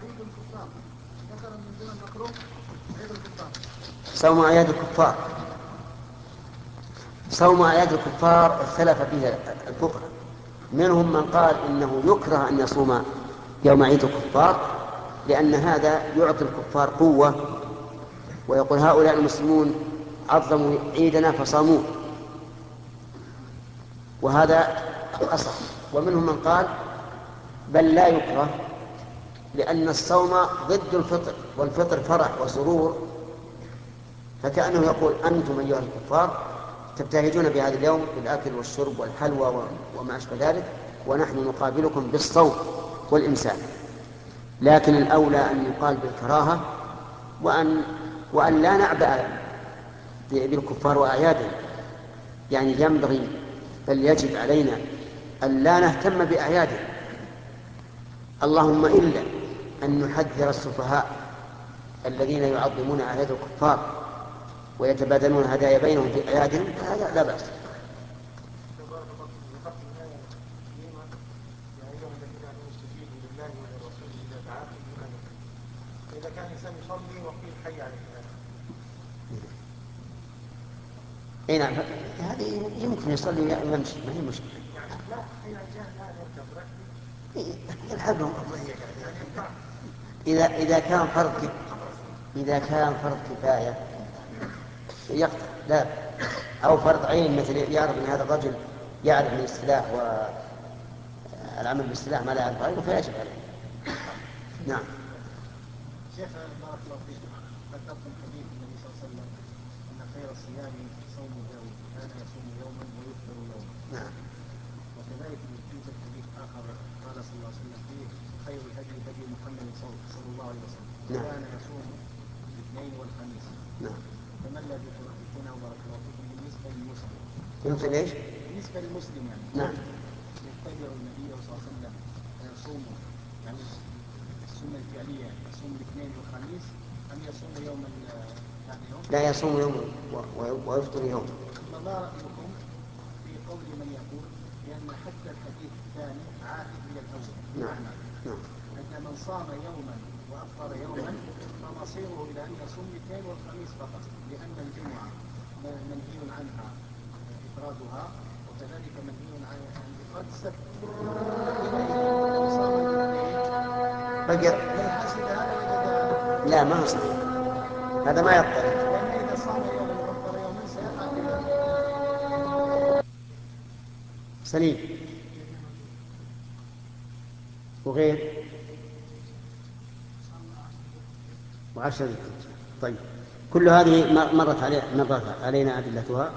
صوم أعياد الكفار. صوم أعياد الكفار اختلف فيه الفقهاء، منهم من قال إنه يكره أن يصوم يوم عيد الكفار لأن هذا يعطي الكفار قوة، ويقول هؤلاء المسلمون عظموا عيدنا فصاموه، وهذا الأصح. ومنهم من قال بل لا يكره لأن الصوم ضد الفطر، والفطر فرح وسرور، فكأنه يقول أنتم أيها الكفار تبتهجون بهذا اليوم بالأكل والشرب والحلوى وما أشبه ذلك، ونحن نقابلكم بالصوم والإمساك. لكن الأولى أن يقال بالكراهة، وأن لا نعبأ بالكفار وأعيادهم، يعني ينبغي بل يجب علينا أن لا نهتم بأعيادهم، اللهم إلا أن نحذر السفهاء الذين يعظمون أعياد الكفار ويتبادلون هدايا بينهم في أعيادهم، فهذا لا بأس. إذا كان الإنسان يصلي وقيل حي على الفلاح. اي نعم، هذه يمكن يصلي ويمشي، ما هي مشكلة. لا حي على الجهل لا يركب يلحقهم. إذا كان فرض كفاية يقطع، لا، أو فرض عين مثل يعرف أن هذا الرجل يعرف من السلاح والعمل بالسلاح ما لا يعرف غيره فيجب عليه. نعم. شيخ بارك الله فيك، ذكرتم حديث النبي صلى الله عليه وسلم أن خير الصيام صوم داود كان يصوم يوما ويفطر يوما. نعم. وكذلك يوجد حديث آخر قال صلى الله عليه وسلم فيه خير الهدي هدي محمد صلى الله عليه وسلم كان يصوم الاثنين والخميس. نعم. فما الذي تركونه بارك الله فيكم بالنسبة للمسلم؟ بالنسبة ليش؟ بالنسبة للمسلم يعني. نعم. يتبع النبي صلى الله عليه وسلم يصوم يعني السنة الفعلية يصوم الاثنين والخميس أم يصوم يوما يعني يوم؟ لا، يصوم يوم ويفطر يوم. ما رأيكم في قول من يقول بأن حتى الحديث الثاني عائد إلى الأول؟ نعم. نعم. أن من صام يوما وأفطر يوما فمصيره إلى أن يصوم الاثنين والخميس فقط، لأن الجمعة منهي عنها إفرادها، وكذلك منهي عن إفراد السبت. لا، ما هو صحيح، هذا ما يضطر. لأن إذا صام يوما وأفطر يوما سيقع سليم وغير وعشر ذي الحجة. طيب، كل هذه مرت علينا أدلتها.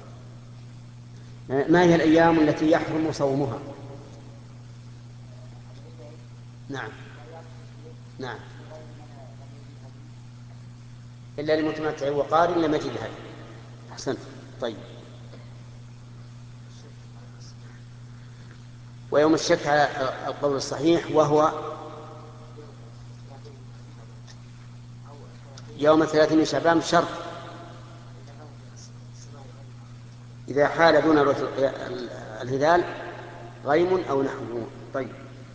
ما هي الأيام التي يحرم صومها؟ نعم. نعم. إلا لمتمتع وقارن لم يجد هذا. أحسنت. طيب، ويوم الشك على القول الصحيح وهو يوم 30 شعبان شرط إذا حال دون الهلال غيم أو نحوه. طيب،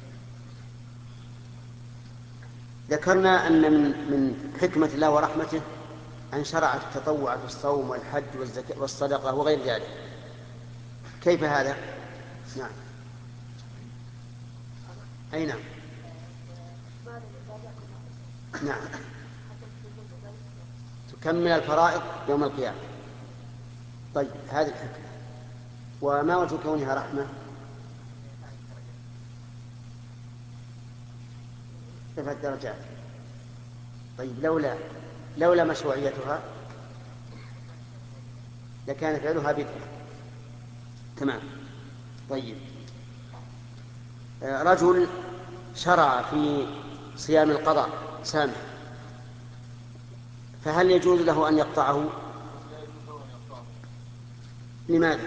ذكرنا أن من حكمة الله ورحمته أن شرع التطوع في الصوم والحج والزكاة والصدقة وغير ذلك. كيف هذا؟ نعم. أي نعم. نعم، تكمل الفرائض يوم القيامة. طيب، هذه الحكمة. وما وجه كونها رحمة؟ رفع الدرجات. طيب، لولا مشروعيتها لكان فعلها بدعة. تمام. طيب، رجل شرع في صيام القضاء سامح، فهل يجوز له أن يقطعه؟ لماذا؟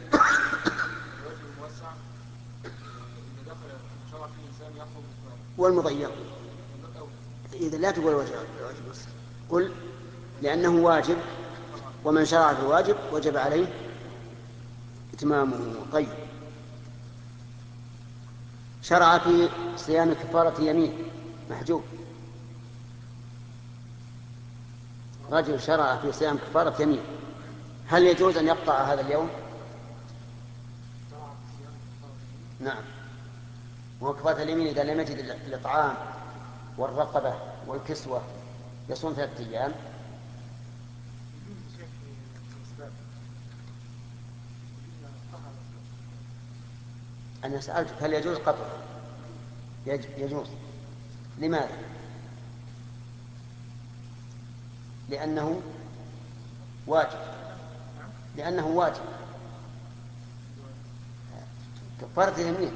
والمضيق إذا لا تقول واجب، قل لأنه واجب، ومن شرع في الواجب وجب عليه إتمامه. طيب، شرع في صيام كفارة يمين محجوب. رجل شرع في صيام كفارة يمين، هل يجوز أن يقطع هذا اليوم؟ نعم. وكفارة اليمين إذا لم يجد الإطعام والرقبة والكسوة يصوم 3 أيام. أنا سألتك هل يجوز قطعه؟ يجوز. لماذا؟ لأنه واجب. لأنه واجب. كفارة اليمين.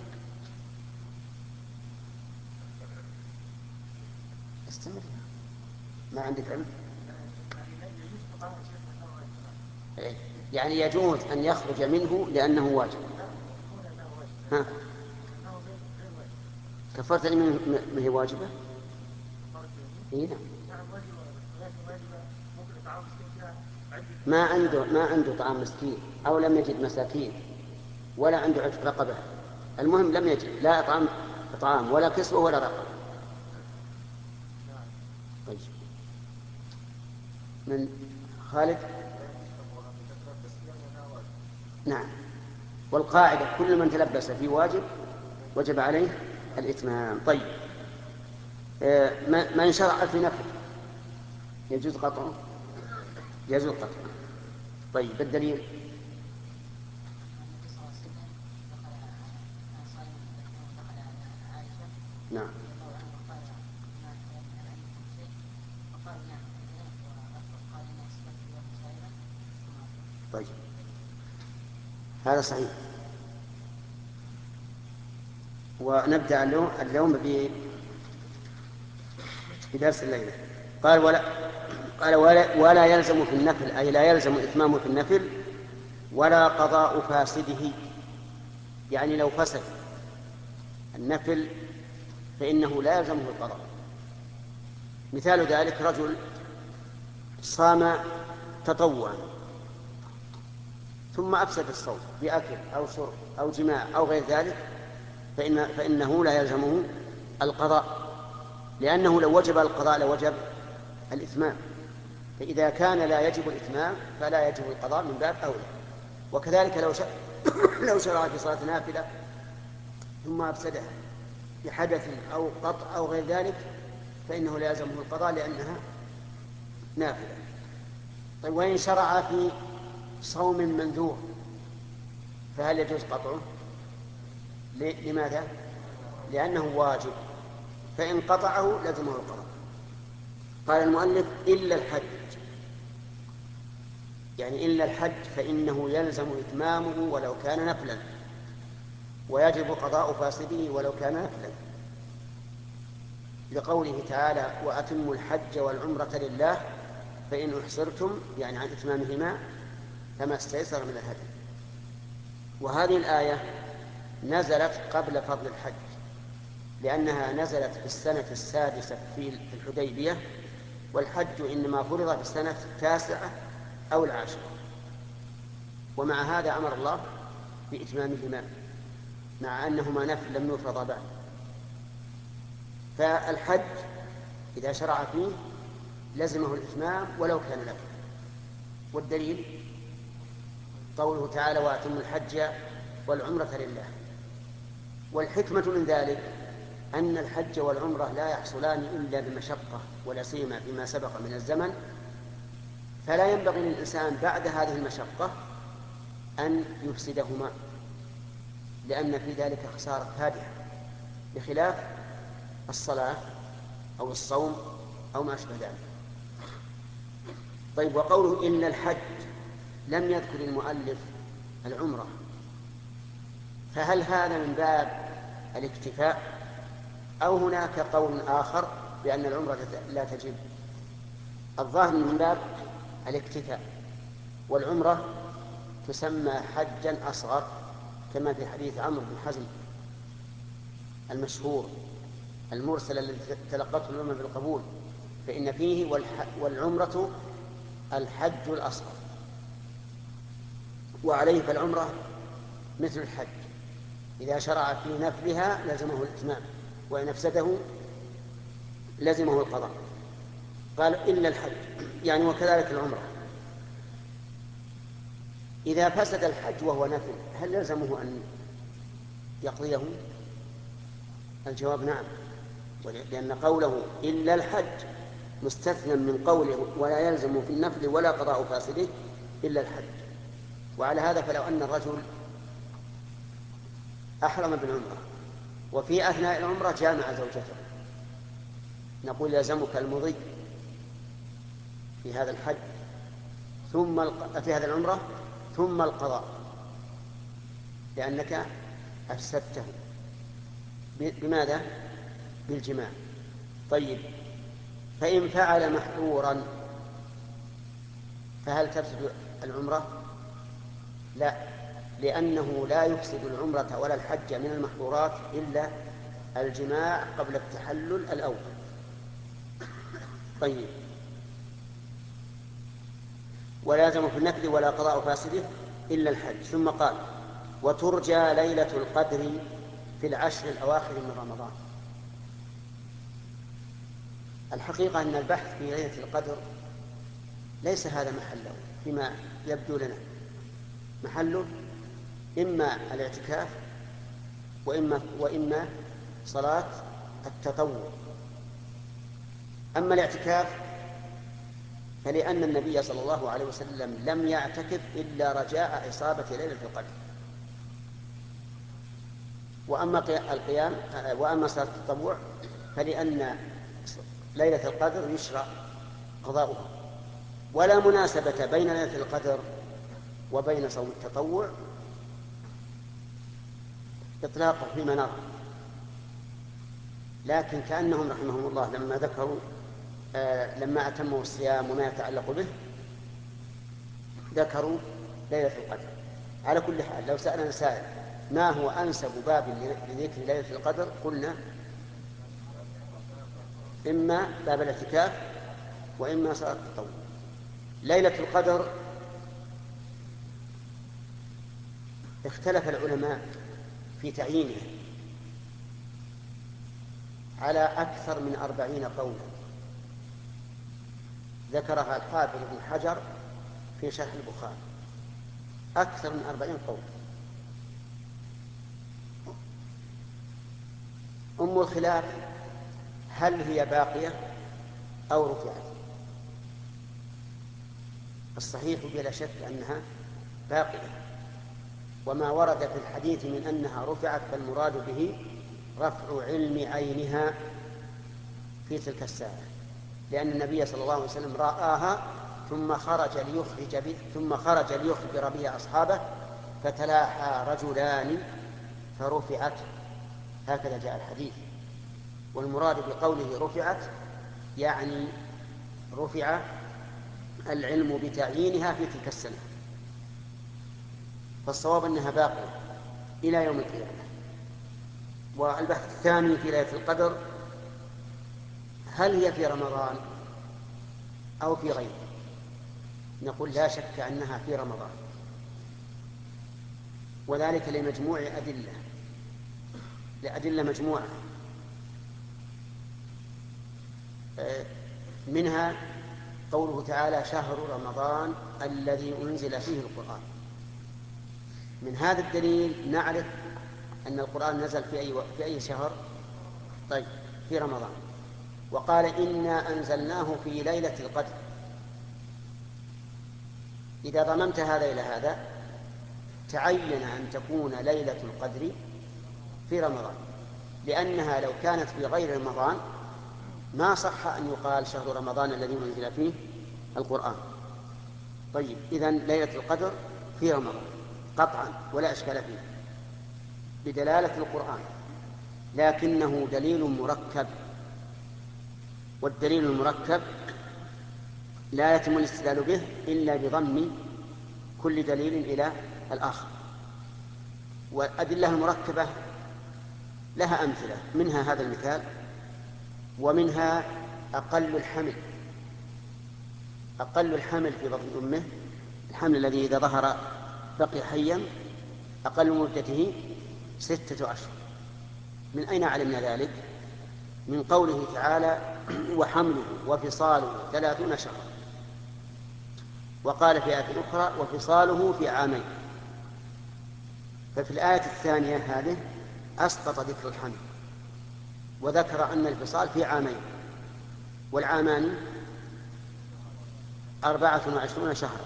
استمر، ما عندك علم. يعني يجوز أن يخرج منه لأنه واجب. ها. كفارة اليمين ما هي واجبة؟ إيه نعم. ما عنده طعام مسكين أو لم يجد مساكين ولا عنده عتق رقبة، المهم لم يجد لا طعام ولا كسوة ولا رقبة. طيب. من خالد. نعم. والقاعدة كل من تلبس في واجب وجب عليه الإتمام. طيب. من شرع في نفل يجوز قطعه؟ يجوز قطعه. طيب الدليل. نعم. طيب هذا صحيح. ونبدأ اليوم بدرس الليلة. قال ولا يلزم في النفل، أي لا يلزم إتمامه في النفل ولا قضاء فاسده. يعني لو فسد النفل فإنه لا يلزمه القضاء. مثال ذلك رجل صام تطوعا ثم أفسد الصوم بأكل أو شرب أو جماع أو غير ذلك، فإنه لا يلزمه القضاء، لأنه لو وجب القضاء لوجب الإتمام، فإذا كان لا يجب الإتمام فلا يجب القضاء من باب أولى. وكذلك لو شرع في صلاة نافلة ثم أفسدها بحدث أو قطع أو غير ذلك فإنه لا يلزمه القضاء لأنها نافلة. طيب وإن شرع في صوم منذور فهل يجوز قطعه؟ لماذا؟ لأنه واجب، فإن قطعه لزمه القضاء. قال المؤلف إلا الحج، يعني إلا الحج فإنه يلزم إتمامه ولو كان نفلا، ويجب قضاء فاسده ولو كان نفلا، لقوله تعالى وأتموا الحج والعمرة لله فإن أحصرتم، يعني عن إتمامهما فما استيسر من الهدي. وهذه الآية نزلت قبل فضل الحج، لأنها نزلت في السنة 6 في الحديبية، والحج إنما فرض في السنة 9 أو 10، ومع هذا أمر الله بإتمامهما مع أنهما نفل لم يفرضا بعد. فالحج إذا شرع فيه لزمه الإتمام ولو كان نفل. والدليل قوله تعالى وأتموا الحج والعمرة لله. والحكمة من ذلك أن الحج والعمرة لا يحصلان إلا بمشقة، ولا سيما فيما سبق من الزمن، فلا ينبغي للإنسان بعد هذه المشقة أن يفسدهما، لأن في ذلك خسارة فادحة، بخلاف الصلاة أو الصوم أو ما أشبه ذلك. طيب وقوله إلا الحج لم يذكر المؤلف العمرة، فهل هذا من باب الاكتفاء أو هناك قول آخر بأن العمرة لا تجب؟ الظاهر من باب الاكتفاء، والعمرة تسمى حجا أصغر كما في حديث عمرو بن حزم المشهور المرسل الذي تلقته الأمة بالقبول، فإن فيه والعمرة الحج الأصغر، وعليه فالعمرة مثل الحج، إذا شرع في نفلها لزمه الإتمام، وإن أفسده لزمه القضاء. قال إلا الحج، يعني وكذلك العمرة. إذا فسد الحج وهو نفل هل يلزمه أن يقضيه؟ الجواب نعم، لأن قوله إلا الحج مستثنى من قوله ولا يلزم في النفل ولا قضاء فاسده إلا الحج. وعلى هذا فلو أن الرجل أحرم بالعمرة وفي أثناء العمرة جامع زوجته، نقول يلزمك المضي في هذا الحج في هذه العمرة ثم القضاء، لأنك أفسدته بماذا؟ بالجماع. طيب، فإن فعل محظورا فهل تفسد العمرة؟ لا، لأنه لا يفسد العمرة ولا الحج من المحظورات إلا الجماع قبل التحلل الأول. طيب، ولا يلزم في النفل ولا قضاء فاسده إلا الحج. ثم قال وترجى ليلة القدر في العشر الأواخر من رمضان. الحقيقة أن البحث في ليلة القدر ليس هذا محله فيما يبدو لنا، محله إما الاعتكاف وإما صلاة التطوع. أما الاعتكاف فلأن النبي صلى الله عليه وسلم لم يعتكف إلا رجاء إصابة ليلة القدر. وأما صلاة التطوع فلأن ليلة القدر يشرع قضاؤها، ولا مناسبة بين ليلة القدر وبين صوم التطوع إطلاقه فيما نرى. لكن كأنهم رحمهم الله لما ذكروا لما أتموا الصيام وما يتعلق به ذكروا ليلة القدر. على كل حال لو سألنا سائل ما هو أنسب باب لذكر ليلة القدر قلنا إما باب الاعتكاف وإما صلاة التطوع. ليلة القدر اختلف العلماء في تعيينها على أكثر من 40 قولا ذكرها الحافظ ابن حجر في شرح البخاري، أكثر من 40 قول. أم الخلاف هل هي باقية أو رفعت؟ الصحيح بلا شك أنها باقية، وما ورد في الحديث من أنها رفعت فالمراد به رفع علم عينها في تلك الساعة، لأن النبي صلى الله عليه وسلم رآها ثم خرج ليخبر بها أصحابه فتلاحى رجلان فرفعت، هكذا جاء الحديث. والمراد بقوله رفعت يعني رفع العلم بتعيينها في تلك السنة، فالصواب أنها باقية إلى يوم القيامة. والبحث الثاني في ليلة القدر هل هي في رمضان أو في غيره؟ نقول لا شك أنها في رمضان، وذلك لمجموع لأدلة مجموعة، منها قوله تعالى شهر رمضان الذي أنزل فيه القرآن. من هذا الدليل نعرف أن القرآن نزل في أي شهر؟ طيب، في رمضان. وقال إنا أنزلناه في ليلة القدر. إذا ضممت هذا إلى هذا تعين أن تكون ليلة القدر في رمضان، لأنها لو كانت في غير رمضان ما صح أن يقال شهر رمضان الذي أنزل فيه القرآن. طيب، إذن ليلة القدر في رمضان قطعا ولا إشكال فيه بدلالة القرآن، لكنه دليل مركب، والدليل المركب لا يتم الاستدلال به إلا بضم كل دليل إلى الآخر. والأدلة المركبة لها أمثلة، منها هذا المثال، ومنها أقل الحمل في بطن أمه، الحمل الذي إذا ظهر بقي حيا أقل مدته 6 أشهر. من أين علمنا ذلك؟ من قوله تعالى وحمله وفصاله 30 شهرا، وقال في آية أخرى وفصاله في عامين. ففي الآية الثانية هذه أسقط ذكر الحمل وذكر أن الفصال في عامين، والعامان 24 شهرا.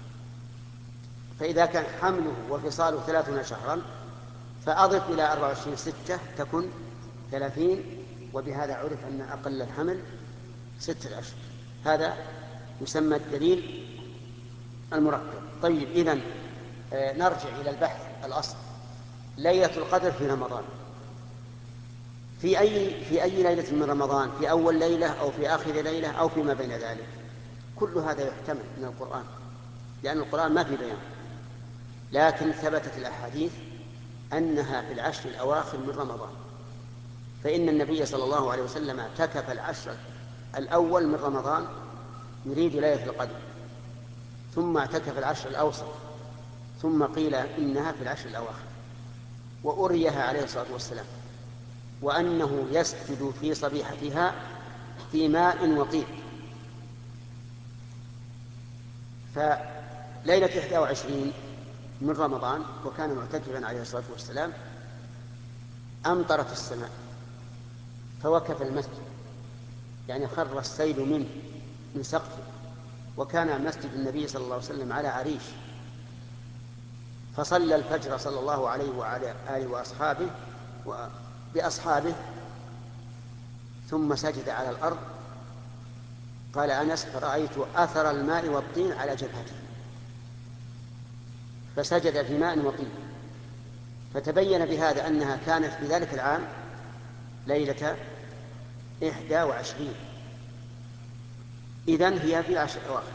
فإذا كان حمله وفصاله 30 شهرا فأضف إلى 24 6 تكن 30، وبهذا عرف أن أقل الحمل 6 أشهر. هذا يسمى الدليل المركب. طيب، إذن نرجع إلى البحث الأصل. ليلة القدر في رمضان، في أي ليلة من رمضان؟ في أول ليلة أو في آخر ليلة أو فيما بين ذلك؟ كل هذا يحتمل من القرآن، لأن القرآن ما في بيان، لكن ثبتت الأحاديث أنها في العشر الأواخر من رمضان. فإن النبي صلى الله عليه وسلم اعتكف العشر الأول من رمضان يريد ليلة القدر، ثم اعتكف العشر الأوسط، ثم قيل إنها في العشر الأواخر، وأريها عليه الصلاة والسلام، وأنه يسجد في صبيحتها في ماء وطين. فليلة 21 من رمضان وكان معتكفا عليه الصلاة والسلام أمطرت السماء فوكف المسجد، يعني خر السيل منه من سقفه، وكان مسجد النبي صلى الله عليه وسلم على عريش، فصلى الفجر صلى الله عليه وعلى آله وأصحابه بأصحابه، ثم سجد على الأرض. قال أنس فرأيت أثر الماء والطين على جبهته، فسجد في ماء وطين. فتبين بهذا أنها كانت في ذلك العام ليلة 21، إذن هي في العشر الأواخر.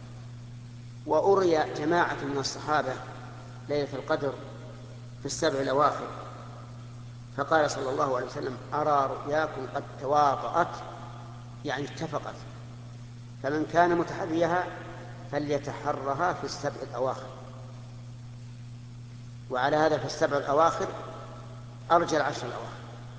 وأري جماعة من الصحابة ليلة القدر في السبع الأواخر، فقال صلى الله عليه وسلم أرى رؤياكم قد تواطأت، يعني اتفقت، فمن كان متحريها فليتحرها في السبع الأواخر. وعلى هذا في السبع الأواخر أرجى العشر الأواخر،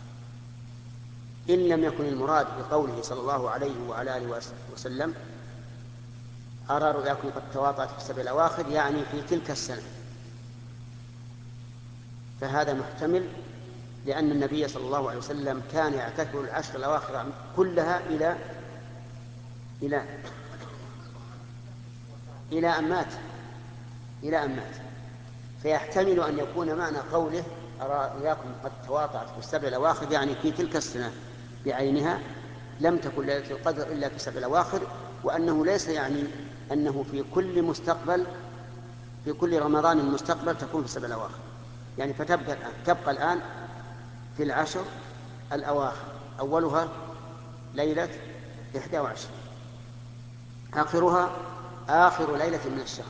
إن لم يكن المراد بقوله صلى الله عليه وعلى آله وسلم أرى رؤياكم قد تواطأت في السبع الأواخر، يعني في تلك السنة، فهذا محتمل، لأن النبي صلى الله عليه وسلم كان يعتكف العشر الأواخر كلها إلى أن مات. فيحتمل أن يكون معنى قوله أرى رؤياكم قد تواطأت في السبع الأواخر يعني في تلك السنة بعينها، لم تكن ليلة القدر إلا في السبع الأواخر، وأنه ليس يعني أنه في كل رمضان المستقبل تكون في السبع الأواخر، يعني تبقى الآن في العشر الأواخر، أولها ليلة 21، آخرها آخر ليلة من الشهر.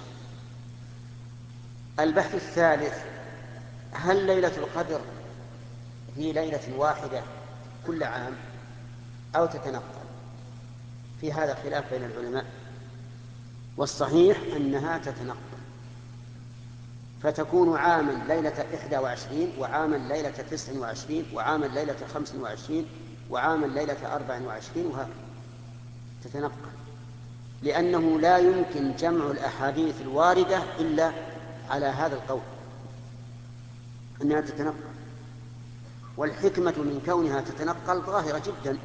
البحث الثالث: هل ليلة القدر هي ليلة واحدة كل عام أو تتنقل؟ في هذا خلاف بين العلماء، والصحيح أنها تتنقل، فتكون عاما ليلة 21، وعاما ليلة 29، وعاما ليلة 25، وعاما ليلة 24، وهكذا تتنقل، لأنه لا يمكن جمع الأحاديث الواردة إلا على هذا القول أنها تتنقل. والحكمة من كونها تتنقل ظاهرة جدا،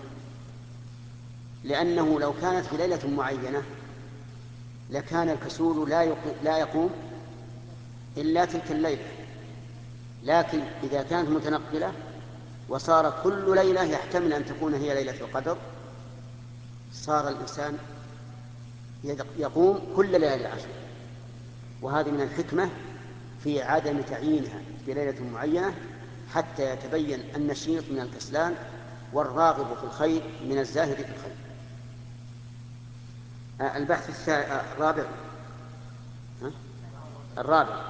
لأنه لو كانت في ليلة معينة لكان الكسول لا يقوم إلا تلك الليلة، لكن إذا كانت متنقلة وصار كل ليلة يحتمل أن تكون هي ليلة القدر، صار الإنسان يقوم كل ليلة العشر. وهذه من الحكمة في عدم تعيينها في ليلة معينة، حتى يتبين النشيط من الكسلان والراغب في الخير من الزاهد في الخير. البحث الرابع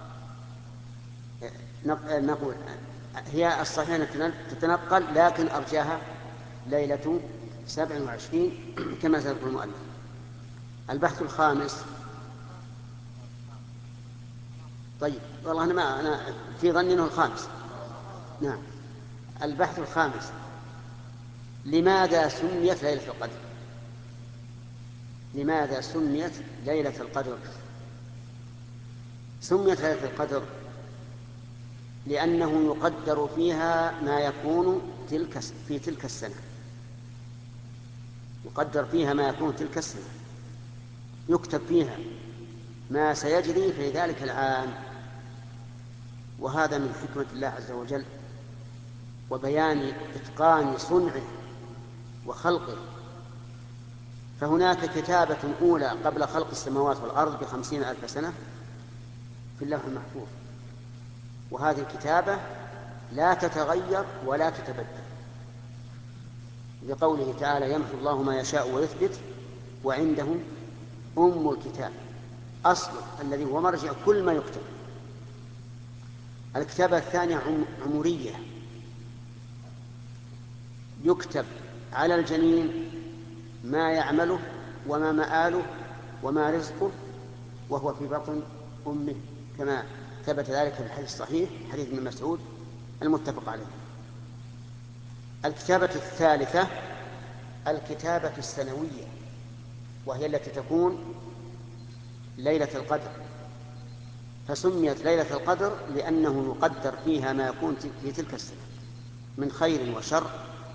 نقول هي الصحيحة تتنقل، لكن أرجاها ليلة 27 كما سيذكر المؤلف. البحث الخامس، طيب والله أنا في ظني أنه الخامس. نعم، البحث الخامس: لماذا سميت ليلة القدر؟ لماذا سميت ليلة القدر؟ سميت ليلة القدر لأنه يقدر فيها ما يكون في تلك السنة. يقدر فيها ما يكون تلك السنة، يكتب فيها ما سيجري في ذلك العام. وهذا من حكمة الله عز وجل وبيان إتقان صنعه وخلقه. فهناك كتابة أولى قبل خلق السماوات والأرض ب50,000 سنة في اللوح المحفوظ، وهذه الكتابة لا تتغير ولا تتبدل، لقوله تعالى: يمحو الله ما يشاء ويثبت وعنده أم الكتاب، أصله الذي هو مرجع كل ما يكتب. الكتابة الثانية عمرية، يكتب على الجنين ما يعمله وما مآله وما رزقه وهو في بطن أمه، كما ثبت ذلك في الحديث الصحيح حديث ابن مسعود المتفق عليه. الكتابة الثالثة الكتابة السنوية، وهي التي تكون ليلة القدر، فسميت ليلة القدر لأنه يقدر فيها ما يكون في تلك السنة من خير وشر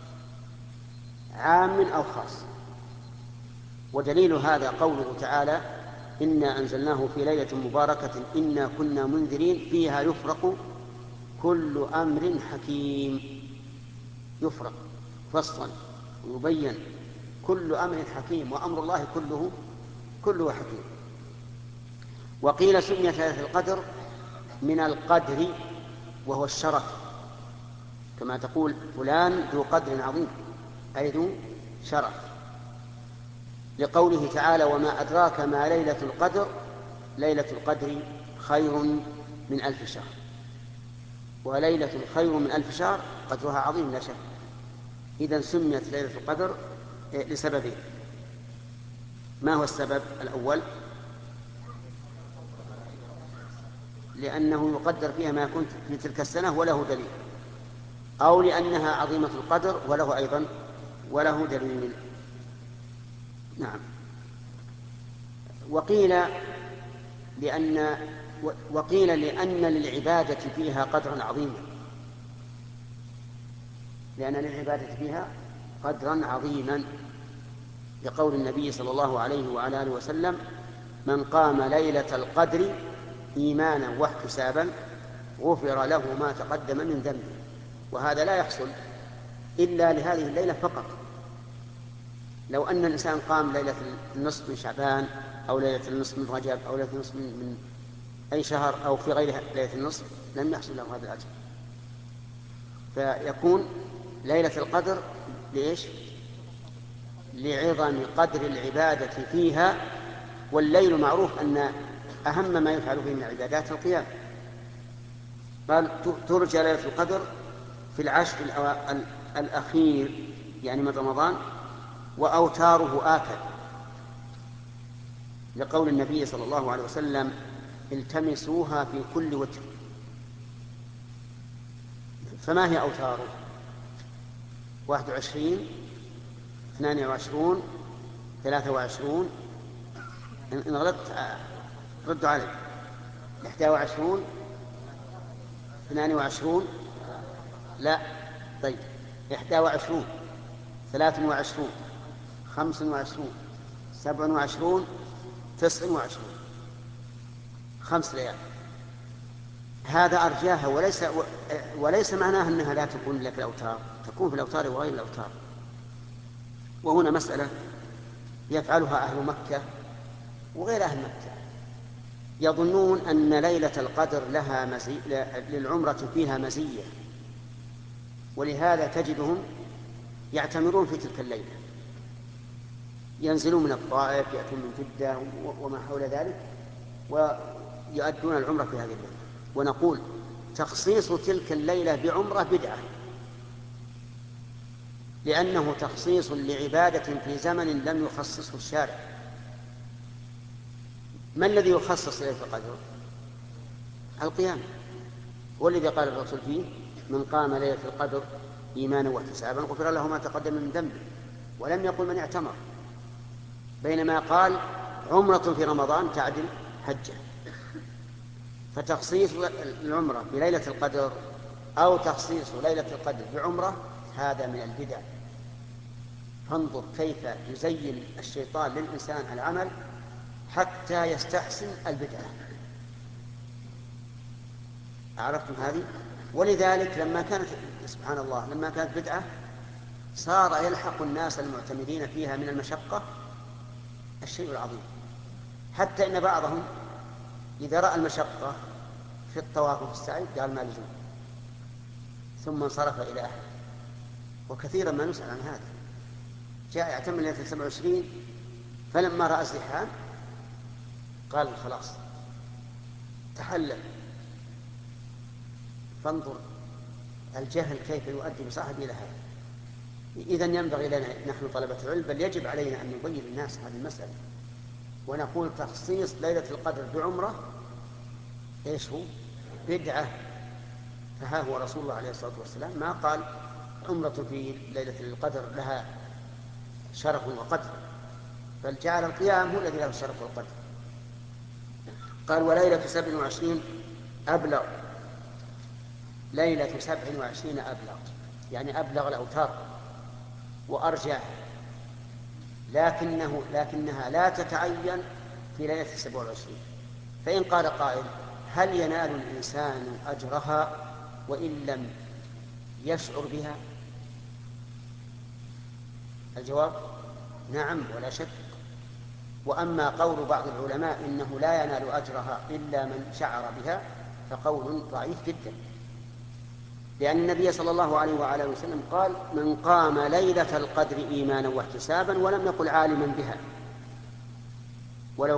عام أو خاص. ودليل هذا قوله تعالى: إنا أنزلناه في ليلة مباركة إنا كنا منذرين فيها يفرق كل أمر حكيم. يفرق فصلا ويبين كل أمر حكيم، وأمر الله كله حكيم. وقيل سميت ليلة القدر من القدر وهو الشرف، كما تقول فلان ذو قدر عظيم، أي ذو شرف، لقوله تعالى: وما أدراك ما ليلة القدر ليلة القدر خير من 1000 شهر. وليلة خير من 1000 شهر قدرها عظيم لا شك. إذن سميت ليلة القدر لسببين. ما هو السبب الأول؟ لأنه يقدر فيها ما يكون في تلك السنة وله دليل، أو لأنها عظيمة القدر وله دليل. نعم. وقيل لأن للعبادة فيها قدرا عظيما، لأن للعبادة فيها قدرا عظيما، لقول النبي صلى الله عليه وعلى آله وسلم: من قام ليلة القدر إيمانا واحتسابا غفر له ما تقدم من ذنبه. وهذا لا يحصل إلا لهذه الليلة فقط. لو أن الإنسان قام ليلة النصف من شعبان أو ليلة النصف من رجب أو ليلة النصف من أي شهر أو في غير ليلة النصف لم يحصل له هذا الأجر. فيكون ليلة القدر ليش؟ لعظم قدر العبادة فيها. والليل معروف أن أهم ما يفعل فيه من العبادات القيام. قال: ترجى ليلة القدر في العشر الأخير يعني من رمضان، وأوتاره آكد، لقول النبي صلى الله عليه وسلم: التمسوها في كل وتر. فما هي أوتاره؟ 21 22 23 إن غلطت ردوا علي. 21 22 لا طيب 21 23 25 27 29 5 ليال. هذا أرجاها، وليس معناها أنها لا تكون لك الأوتار، تكون في الأوتار وغير الأوتار. وهنا مسألة يفعلها أهل مكة وغير أهل مكة، يظنون أن ليلة القدر لها للعمرة فيها مزية، ولهذا تجدهم يعتمرون في تلك الليلة، ينزلون من الطائف، يأتون من جدة وما حول ذلك، ويؤدون العمرة في هذه الليلة. ونقول: تخصيص تلك الليلة بعمرة بدعة، لأنه تخصيص لعبادة في زمن لم يخصصه الشارع. ما الذي يخصص ليلة القدر؟ القيام، والذي قال الرسول فيه: من قام ليلة القدر إيمانا واحتسابا غفر له ما تقدم من ذنبه، ولم يقل من اعتمر، بينما قال عمرة في رمضان تعدل حجة. فتخصيص العمرة بليلة القدر أو تخصيص ليلة القدر بعمرة هذا من البدع. فانظر كيف يزين الشيطان للإنسان العمل حتى يستحسن البدعة. عرفتم هذه؟ ولذلك لما كانت سبحان الله لما كانت بدعة صار يلحق الناس المعتمدين فيها من المشقة الشيء العظيم، حتى إن بعضهم إذا رأى المشقة في الطواف وفي السعي قال ما لزوم، ثم انصرف إلى أهله. وكثيرا ما نسأل عن هذا، جاء يعتمر ليلة 27 فلما رأى الزحام قال خلاص تحلل. فانظر الجهل كيف يؤدي بصاحبه إلى هذا. إذن ينبغي لنا نحن طلبة العلم بل يجب علينا أن نبين الناس هذه المسألة ونقول تخصيص ليلة القدر بعمرة إيش هو؟ بدعة. فها هو رسول الله عليه الصلاة والسلام ما قال عمرة في ليلة القدر لها شرف وقدر، بل جعل القيام هو الذي له الشرف والقدر. قال وليلة 27 أبلغ، ليلة 27 أبلغ يعني أبلغ الأوتار وأرجح، لكنها لا تتعين في ليلة 27. فإن قال قائل هل ينال الإنسان أجرها وإن لم يشعر بها؟ الجواب نعم ولا شك. وأما قول بعض العلماء إنه لا ينال أجرها إلا من شعر بها فقول ضعيف جدا، لأن النبي صلى الله عليه وآله وسلم قال من قام ليلة القدر إيمانا واحتسابا ولم يقل عالما بها. ولو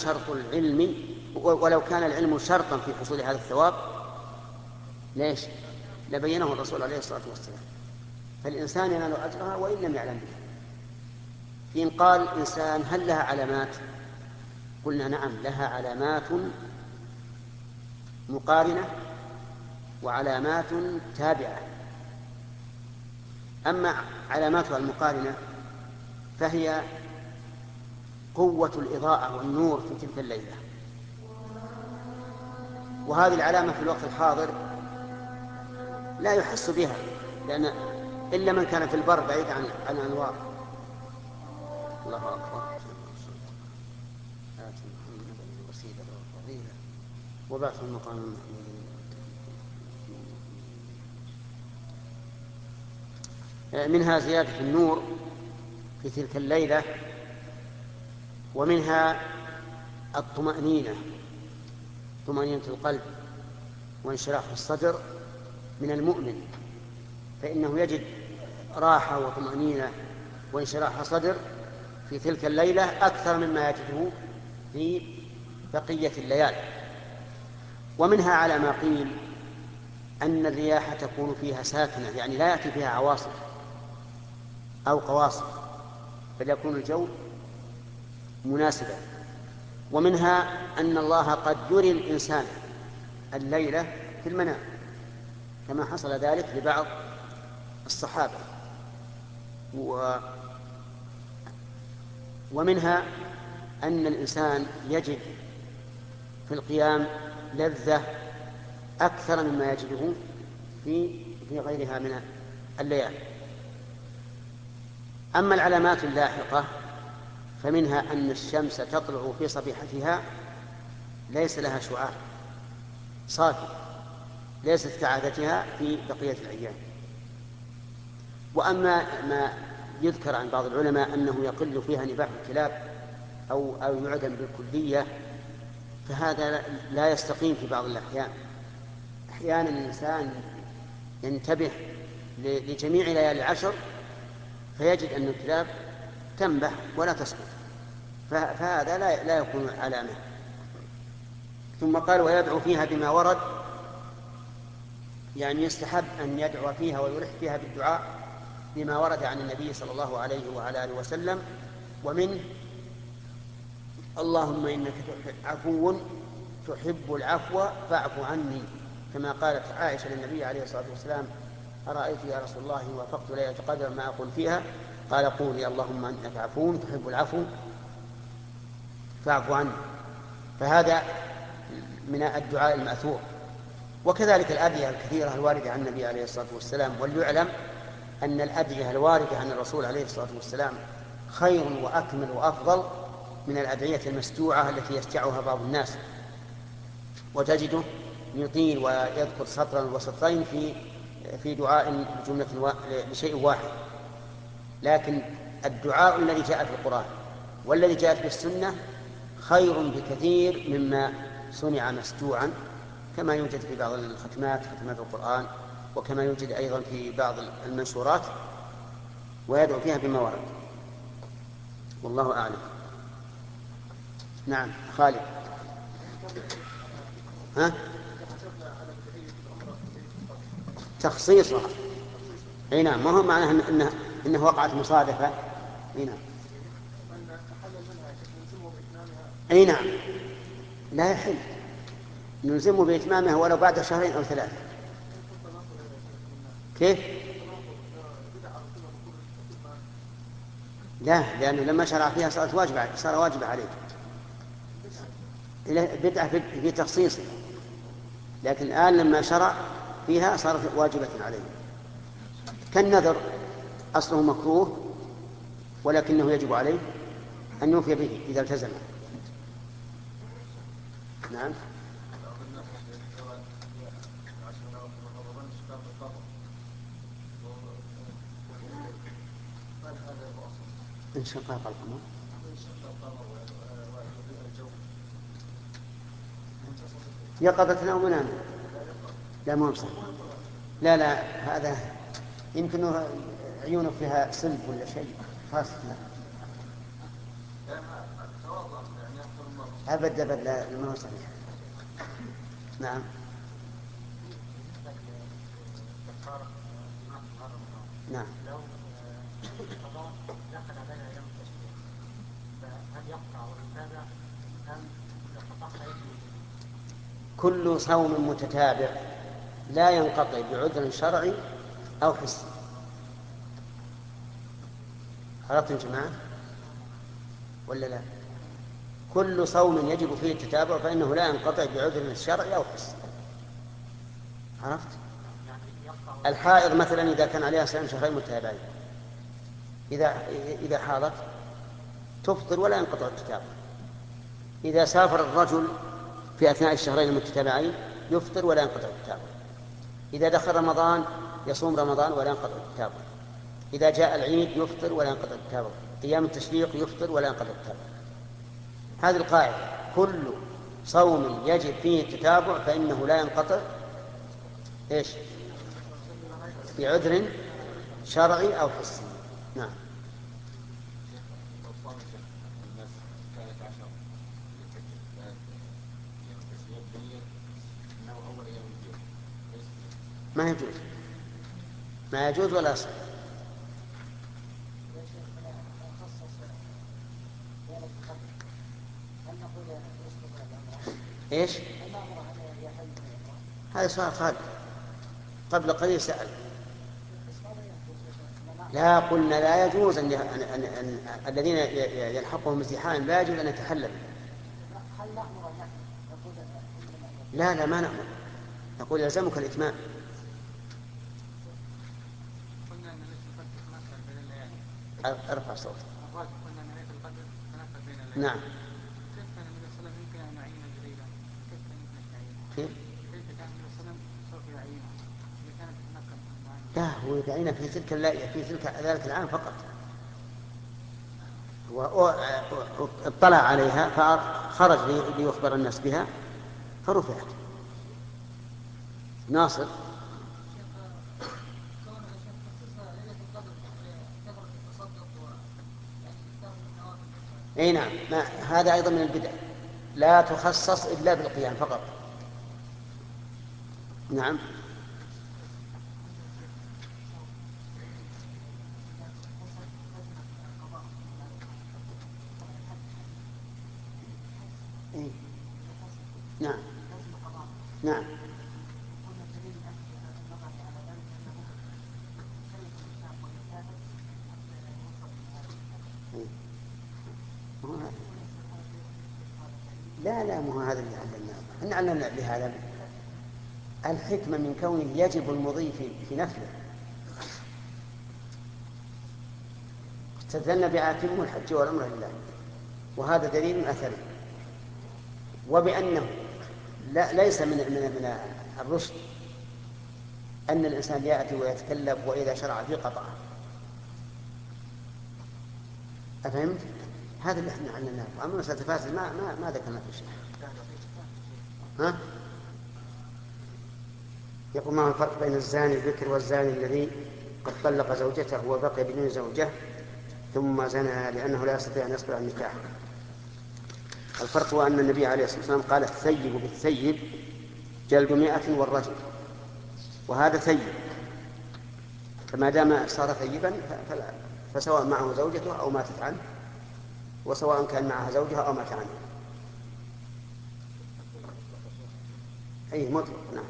كان العلم شرطا في حصول هذا الثواب ليش لبينه الرسول عليه الصلاة والسلام. فالإنسان ينال أجرها وإن لم يعلم بها. فإن قال الإنسان هل لها علامات؟ قلنا نعم لها علامات مقارنة وعلامات تابعة. أما علاماتها المقارنة فهي قوة الإضاءة والنور في تلك الليلة، وهذه العلامة في الوقت الحاضر لا يحس بها لأن إلا من كان في البر بعيد عن الأنوار. الله أكبر. آت محمد الوسيلة والفضيلة وبعث المقام المحمود. منها زيادة النور في تلك الليلة، ومنها الطمأنينة، طمأنينة القلب وانشراح الصدر من المؤمن، فإنه يجد راحة وطمأنينة وانشراح صدر في تلك الليلة أكثر مما يجده في بقية الليالي. ومنها على ما قيل أن الرياح تكون فيها ساكنة، يعني لا يأتي فيها عواصف أو قواصف، بل يكون الجو مناسبا. ومنها أن الله قد يري الإنسان الليلة في المنام كما حصل ذلك لبعض الصحابة. ومنها أن الإنسان يجد في القيام لذة أكثر مما يجده في غيرها من الليالي. أما العلامات اللاحقة فمنها أن الشمس تطلع في صبيحتها ليس لها شعاع صافي، ليست كعادتها في بقية الأيام. وأما ما يذكر عن بعض العلماء أنه يقل فيها نباح الكلاب أو يعدم بالكلية، فهذا لا يستقيم في بعض الأحيان. أحيانا الإنسان ينتبه لجميع ليالي العشر فيجد أن الكلاب تنبح ولا تسقط، فهذا لا يكون علامة. ثم قال ويدعو فيها بما ورد، يعني يستحب أن يدعو فيها ويلح فيها بالدعاء بما ورد عن النبي صلى الله عليه وعلى آله وسلم. ومن اللهم إنك عفو تحب العفو فاعف عني، كما قالت عائشة للنبي عليه الصلاة والسلام أرأيت يا رسول الله إن وافقت ليلة القدر ما أقول فيها؟ قال قولي اللهم إنك عفو تحب العفو فاعف عني. فهذا من الدعاء المأثور. وكذلك الأدعية الكثيرة الواردة عن النبي عليه الصلاة والسلام. وليعلم أن الأدعية الواردة عن الرسول عليه الصلاة والسلام خير وأكمل وأفضل من الأدعية المستوعة التي يستعها بعض الناس، وتجده يطيل ويذكر سطرا وسطرين في دعاء بجملة لشيء واحد. لكن الدعاء الذي جاء في القرآن والذي جاء في السنة خير بكثير مما صنع مستوعا، كما يوجد في بعض ختمات القرآن، وكما يوجد أيضا في بعض المنشورات ويدعو فيها بما ورد. والله أعلم. نعم خالد. ها؟ تخصيصها. اي نعم، ما هو معناه انه وقعت مصادفه. اي نعم. اي نعم، لا يحل نلزمه بإتمامها ولو بعد 2 أو 3. كيف؟ لا، لأنه لما شرع فيها صار واجب عليه. بدعة في تخصيصه، لكن الآن لما شرع فيها صارت واجبة عليه. كالنذر أصله مكروه ولكنه يجب عليه أن يوفي به إذا التزم. نعم. انشقاق القمر يقظة أو منام؟ لا، مو صح. لا هذا يمكن عيونه فيها سلب ولا شيء خاص. أبد لا، ما هو صحيح. نعم. نعم. كل صوم متتابع لا ينقطع بعذر شرعي أو حسي. عرفتم يا جماعة ولا لا؟ كل صوم يجب فيه التتابع فإنه لا ينقطع بعذر شرعي أو حسي. عرفت؟ الحائض مثلا إذا كان عليها صيام 2 متتابعين، إذا حاضت تفطر ولا ينقطع التتابع. إذا سافر الرجل في أثناء 2 المتتابعين يفطر ولا ينقطع التتابع. إذا دخل رمضان يصوم رمضان ولا ينقطع التتابع. إذا جاء العيد يفطر ولا ينقطع التتابع. أيام التشريق يفطر ولا ينقطع التتابع. هذه القاعدة: كل صوم يجب فيه التتابع فإنه لا ينقطع إيش؟ بعذر شرعي أو حسي. نعم. ما يجوز ولا صح. ايش؟ هذا سؤال خالد قبل قليل سأل. لا، قلنا لا يجوز أن الذين يلحقهم امتحان لا يجوز أن يتحلل. لا ما نأمر، نقول يلزمك الإتمام. ارفع صوتك. نعم. كيف؟ لا، هو يعين في ذلك العام فقط. واطلع عليها فخرج ليخبر الناس بها فرفعت. ناصر. اي نعم، هذا ايضا من البدع، لا تخصص الا بالقيام فقط. نعم. إيه؟ نعم. لا مو هذا اللي علمناه. احنا علمنا بهذا الحكمة من كونه يجب المضي في نفله. استدلنا بآتم الحج والعمرة لله، وهذا دليل أثري. وبأنه ليس من الرشد أن الإنسان يأتي ويتكلم وإذا شرع في قطعه. أفهمت؟ هذا اللي احنا علمناه. أما مسألة الفاسد ما ذكرنا في شيء. ها؟ يقول ما هو الفرق بين الزاني البكر والزاني الذي قد طلق زوجته وبقي بدون زوجة ثم زنى لأنه لا يستطيع أن يصبر على النكاح؟ الفرق هو أن النبي عليه الصلاة والسلام قال الثيب بالثيب جلد 100 والرجم، وهذا ثيب، فما دام صار ثيبا فسواء معه زوجته أو ماتت عنه، وسواء كان معها زوجها أو مات عنه. أي مطلق. نعم.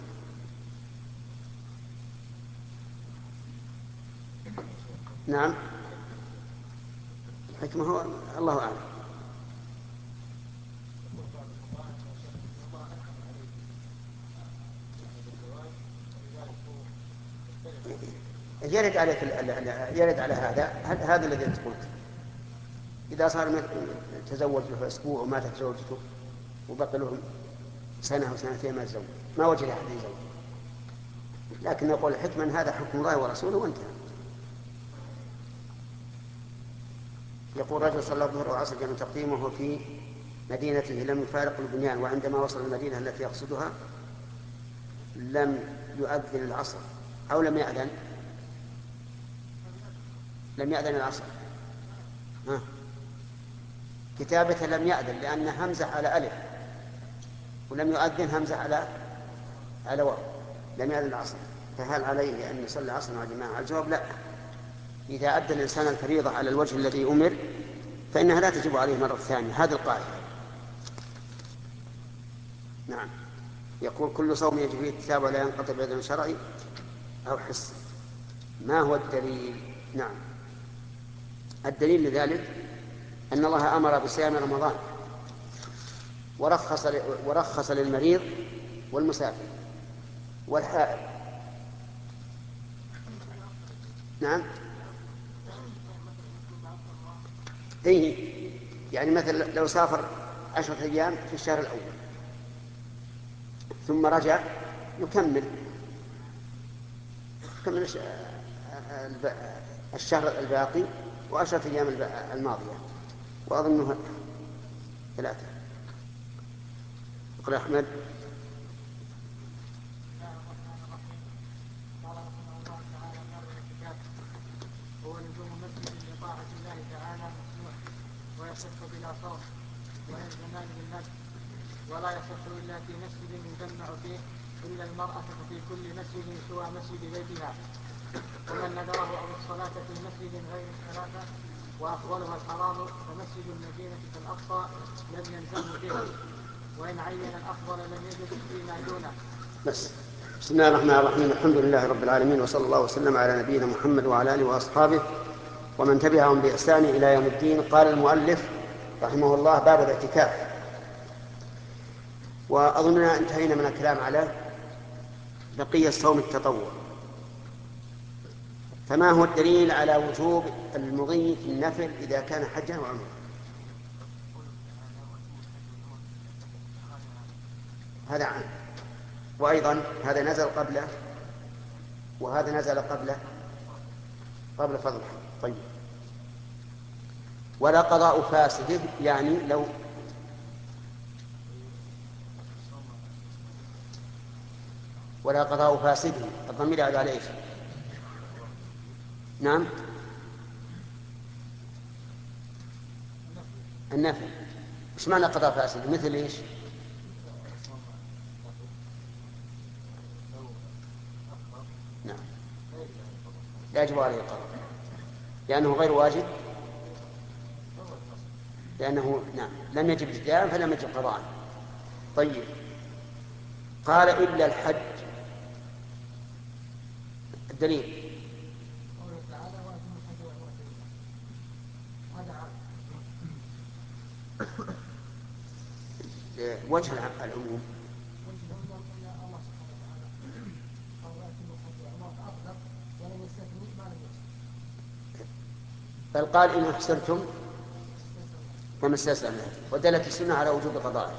نعم. الحكمة هو الله أعلم. يرد على هذا الذي أنت قلت. إذا صار تزوج له أسبوع وماتت زوجته وبقي له سنة وسنتين ما تزوج، ما وجد أحد يزوج. لكن نقول الحكمة أن هذا حكم الله ورسوله وانتهى. يقول رجل صلى الظهر والعصر جمع تقديمه في مدينته لم يفارق البنيان، وعندما وصل المدينة التي يقصدها لم يؤذن العصر أو لم يأذن العصر. كتابة لم يأذن لأن همزة على ألف، ولم يؤذن همزة على واو. لم يأذن العصر، فهل عليه أن يصلي العصر مع الجماعة؟ الجواب لا. إذا أدى الإنسان الفريضة على الوجه الذي أمر فإنها لا تجب عليه مرة ثانية. هذا القاعدة. نعم. يقول كل صوم يجب فيه الكتاب ولا ينقطع بأذن شرعي أو حس. ما هو الدليل؟ نعم، الدليل لذلك أن الله أمر بصيام رمضان ورخص للمريض والمسافر والحائض. نعم. إيه، يعني مثلا لو سافر 10 أيام في الشهر الأول ثم رجع يكمل الشهر الباقي و10 أيام الماضية، وأظنها 3. اقرأ أحمد. هو لزوم مسجد لطاعة الله تعالى مسموح ويصح بلا صوم ويلزمان بالنفس، ولا يصح إلا في مسجد يجمع فيه إلا المرأة في كل مسجد سوى مسجد بيتها، ومن نذره أو الصلاة في مسجد غير الثلاثة وأفضلها الحرام فمسجد المدينة في الأقصى لم يلزمه به، وإن عين الأفضل لم يجد فيما دونه. بسم الله الرحمن الرحيم. الحمد لله رب العالمين، وصلى الله وسلم على نبينا محمد وعلى آله وأصحابه ومن تبعهم بإحسان إلى يوم الدين. قال المؤلف رحمه الله: باب الاعتكاف. وأظننا انتهينا من الكلام على بقية صوم التطوع. فما هو الدليل على وجوب المضي في النفل إذا كان حجا وعمرة؟ هذا عام، وأيضا هذا نزل قبله وهذا نزل قبل فضل. طيب. ولا قضاء فاسده، يعني لو ولا قضاء فاسده الضمير يعود على ايش؟ نعم، النفل. ايش معنى قضاء فاسد؟ مثل ايش؟ نعم، لا يجب عليه القضاء لأنه غير واجب، لأنه نعم لم يجب ابتداء فلم يجب قضاء. طيب. قال إلا الحج. الدليل وجه العموم بل قال إن أحسنتم وما استيسر منه، ودلت السنة على وجوب قضائه.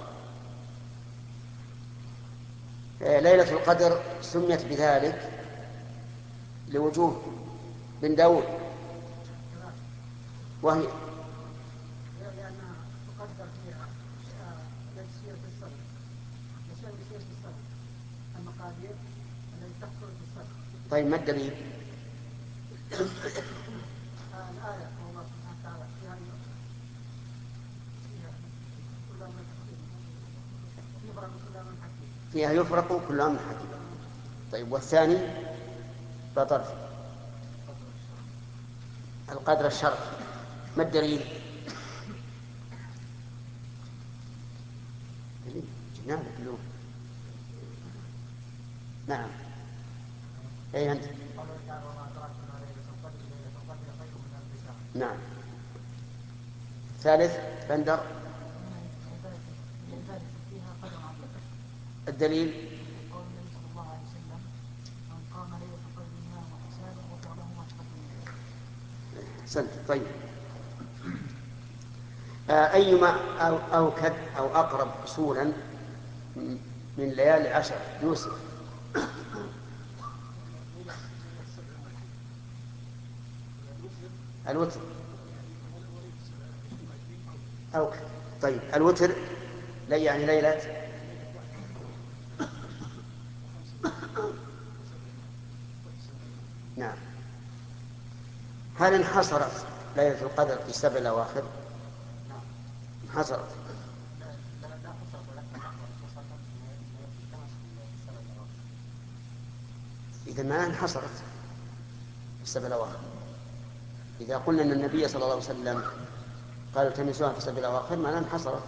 ليلة القدر سميت بذلك لوجوه بن داود، وهي لأنها تقدر فيها يسير في الصدر، يسير في الصدر، المقادير التي تحصل في الصدر. طيب ما الدليل؟ الآية الله سبحانه وتعالى فيها يفرق كل أمر حكيم. طيب والثاني بطر القدر الشرعي، ما الدليل؟ جنان كلهم. نعم أي أنت. نعم. ثالث بندر الدليل. سنت. طيب أيما أوكد أو أقرب أصولا من ليالي 10 يوسف؟ الوتر أوكد. طيب الوتر يعني ليلة نعم. هل انحصرت ليلة القدر في 7 الأواخر؟ انحصرت. إذا ما انحصرت في 7 الأواخر. إذا قلنا أن النبي صلى الله عليه وسلم قال التمسوها في 7 الأواخر ما انحصرت.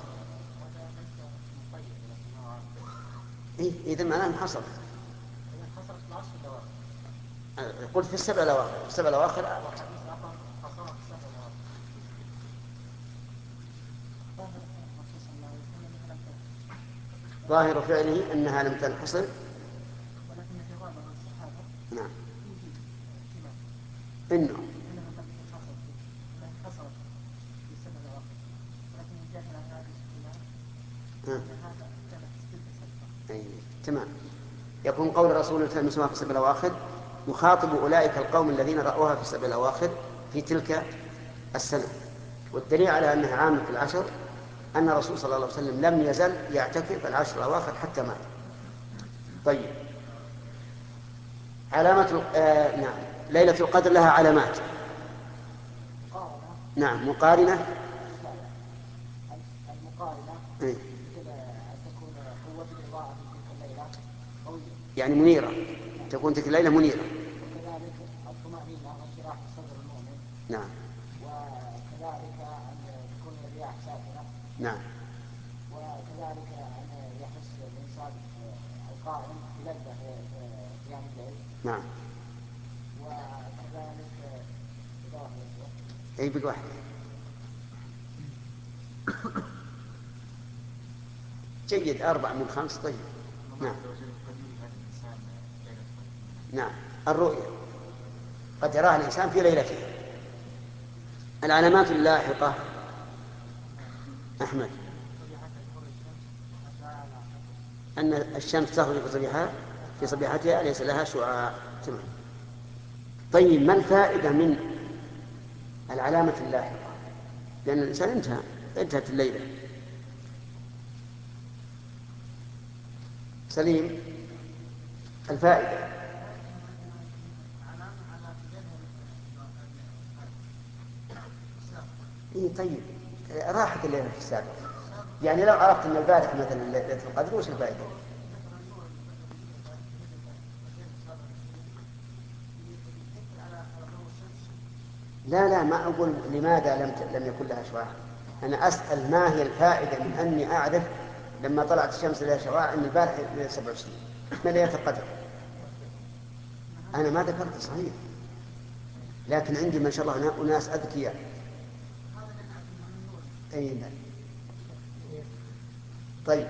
إذا ما انحصرت. قلت في 7 الأواخر. في 7 الأواخر ظاهر فعله أنها لم تنحصر. نعم. إنه تمام. يكون قول الرسول التمسوها في 7 الأواخر يخاطب أولئك القوم الذين رأوها في 7 الأواخر في تلك السنة. والدليل على أنها عامة في 10 أن الرسول صلى الله عليه وسلم لم يزل يعتكف 10 الأواخر حتى مات. طيب علامة نعم ليلة القدر لها علامات. نعم مقارنة. يعني منيرة، تكون تلك الليلة منيرة. وكذلك الطمأنينة وانشراح صدر المؤمن. نعم. وكذلك أن تكون الرياح ساكنة. نعم. وكذلك أن يحس الإنسان القائم بلذة في قيام الليل. نعم. وكذلك أي بقى واحد. جيد 4 من 5. طيب نعم. نعم الرؤيا قد يراها الإنسان في ليلته. العلامات اللاحقة أحمد أن الشمس تخرج في صبيحتها ليس لها شعاع. تمام. طيب ما الفائدة من العلامة اللاحقة؟ لأن الإنسان انتهت الليلة. سليم الفائدة. طيب راحت الليلة في السابق. يعني لو عرفت أن البارح مثلا ليلة القدر وش الفائدة؟ لا ما أقول لماذا لم يكن لها شعاع. أنا أسأل ما هي الفائدة من أني أعرف لما طلعت الشمس لها شعاع أن البارح ليلة 27 ما ليلة القدر. أنا ما ذكرت صحيح، لكن عندي ما شاء الله أناس أذكياء. أي نعم. طيب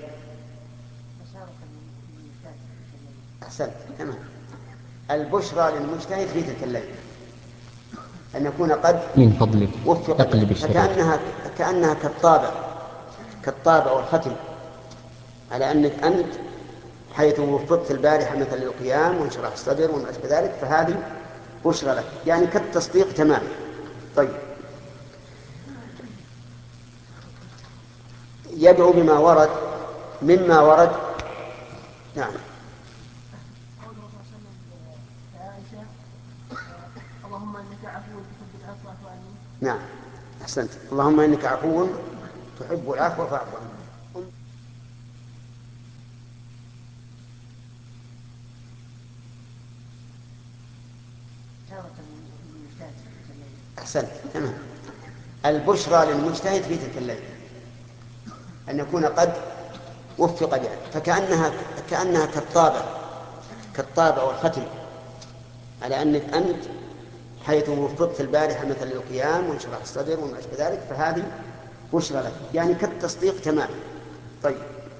أحسنت تمام. البشرى للمجتهد في تلك الليلة أن يكون قد من فضلك وفق اقلب بها، الشريط. فكأنها كالطابع والختم، على أنت حيث وفقت البارحة مثل القيام وانشراح الصدر وما أشبه ذلك، فهذه بشرى لك، يعني كالتصديق تماما. طيب يدعو بما ورد مما ورد. نعم. اللهم انك عفو تحب العفو فاعف عني. نعم أحسنت. اللهم إنك عفو تحب العفو فاعف عني. أحسنت تمام. البشرى للمجتهد في تلك الليلة أن يكون قد وفق بها، فكأنها كالطابع والختم، على أنت حيث وفقت البارحة مثل القيام وانشراح الصدر وما أشبه ذلك، فهذه بشرى لك، يعني كالتصديق تماما. طيب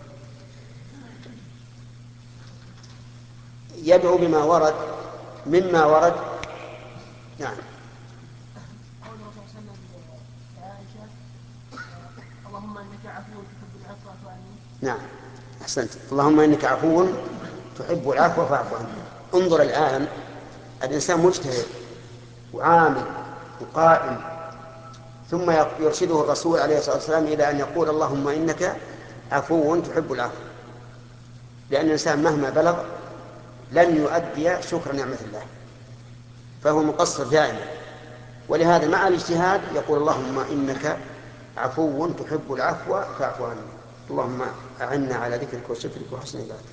يدعو بما ورد مما ورد. نعم. قول الرسول صلى الله عليه وسلم لعائشة اللهم انك عفو تحب العفو فاعف عني. نعم أحسنت. اللهم إنك عفو تحب العفو فاعف عني. انظر الآن، الإنسان مجتهد وعامل وقائم، ثم يرشده الرسول عليه الصلاة والسلام إلى أن يقول اللهم إنك عفو تحب العفو، لأن الإنسان مهما بلغ لن يؤدي شكر نعمة الله، فهو مقصر دائما، ولهذا مع الاجتهاد يقول اللهم إنك عفو تحب العفو فاعف عني. اللهم أعنا على ذكرك وشكرك وحسن عبادتك.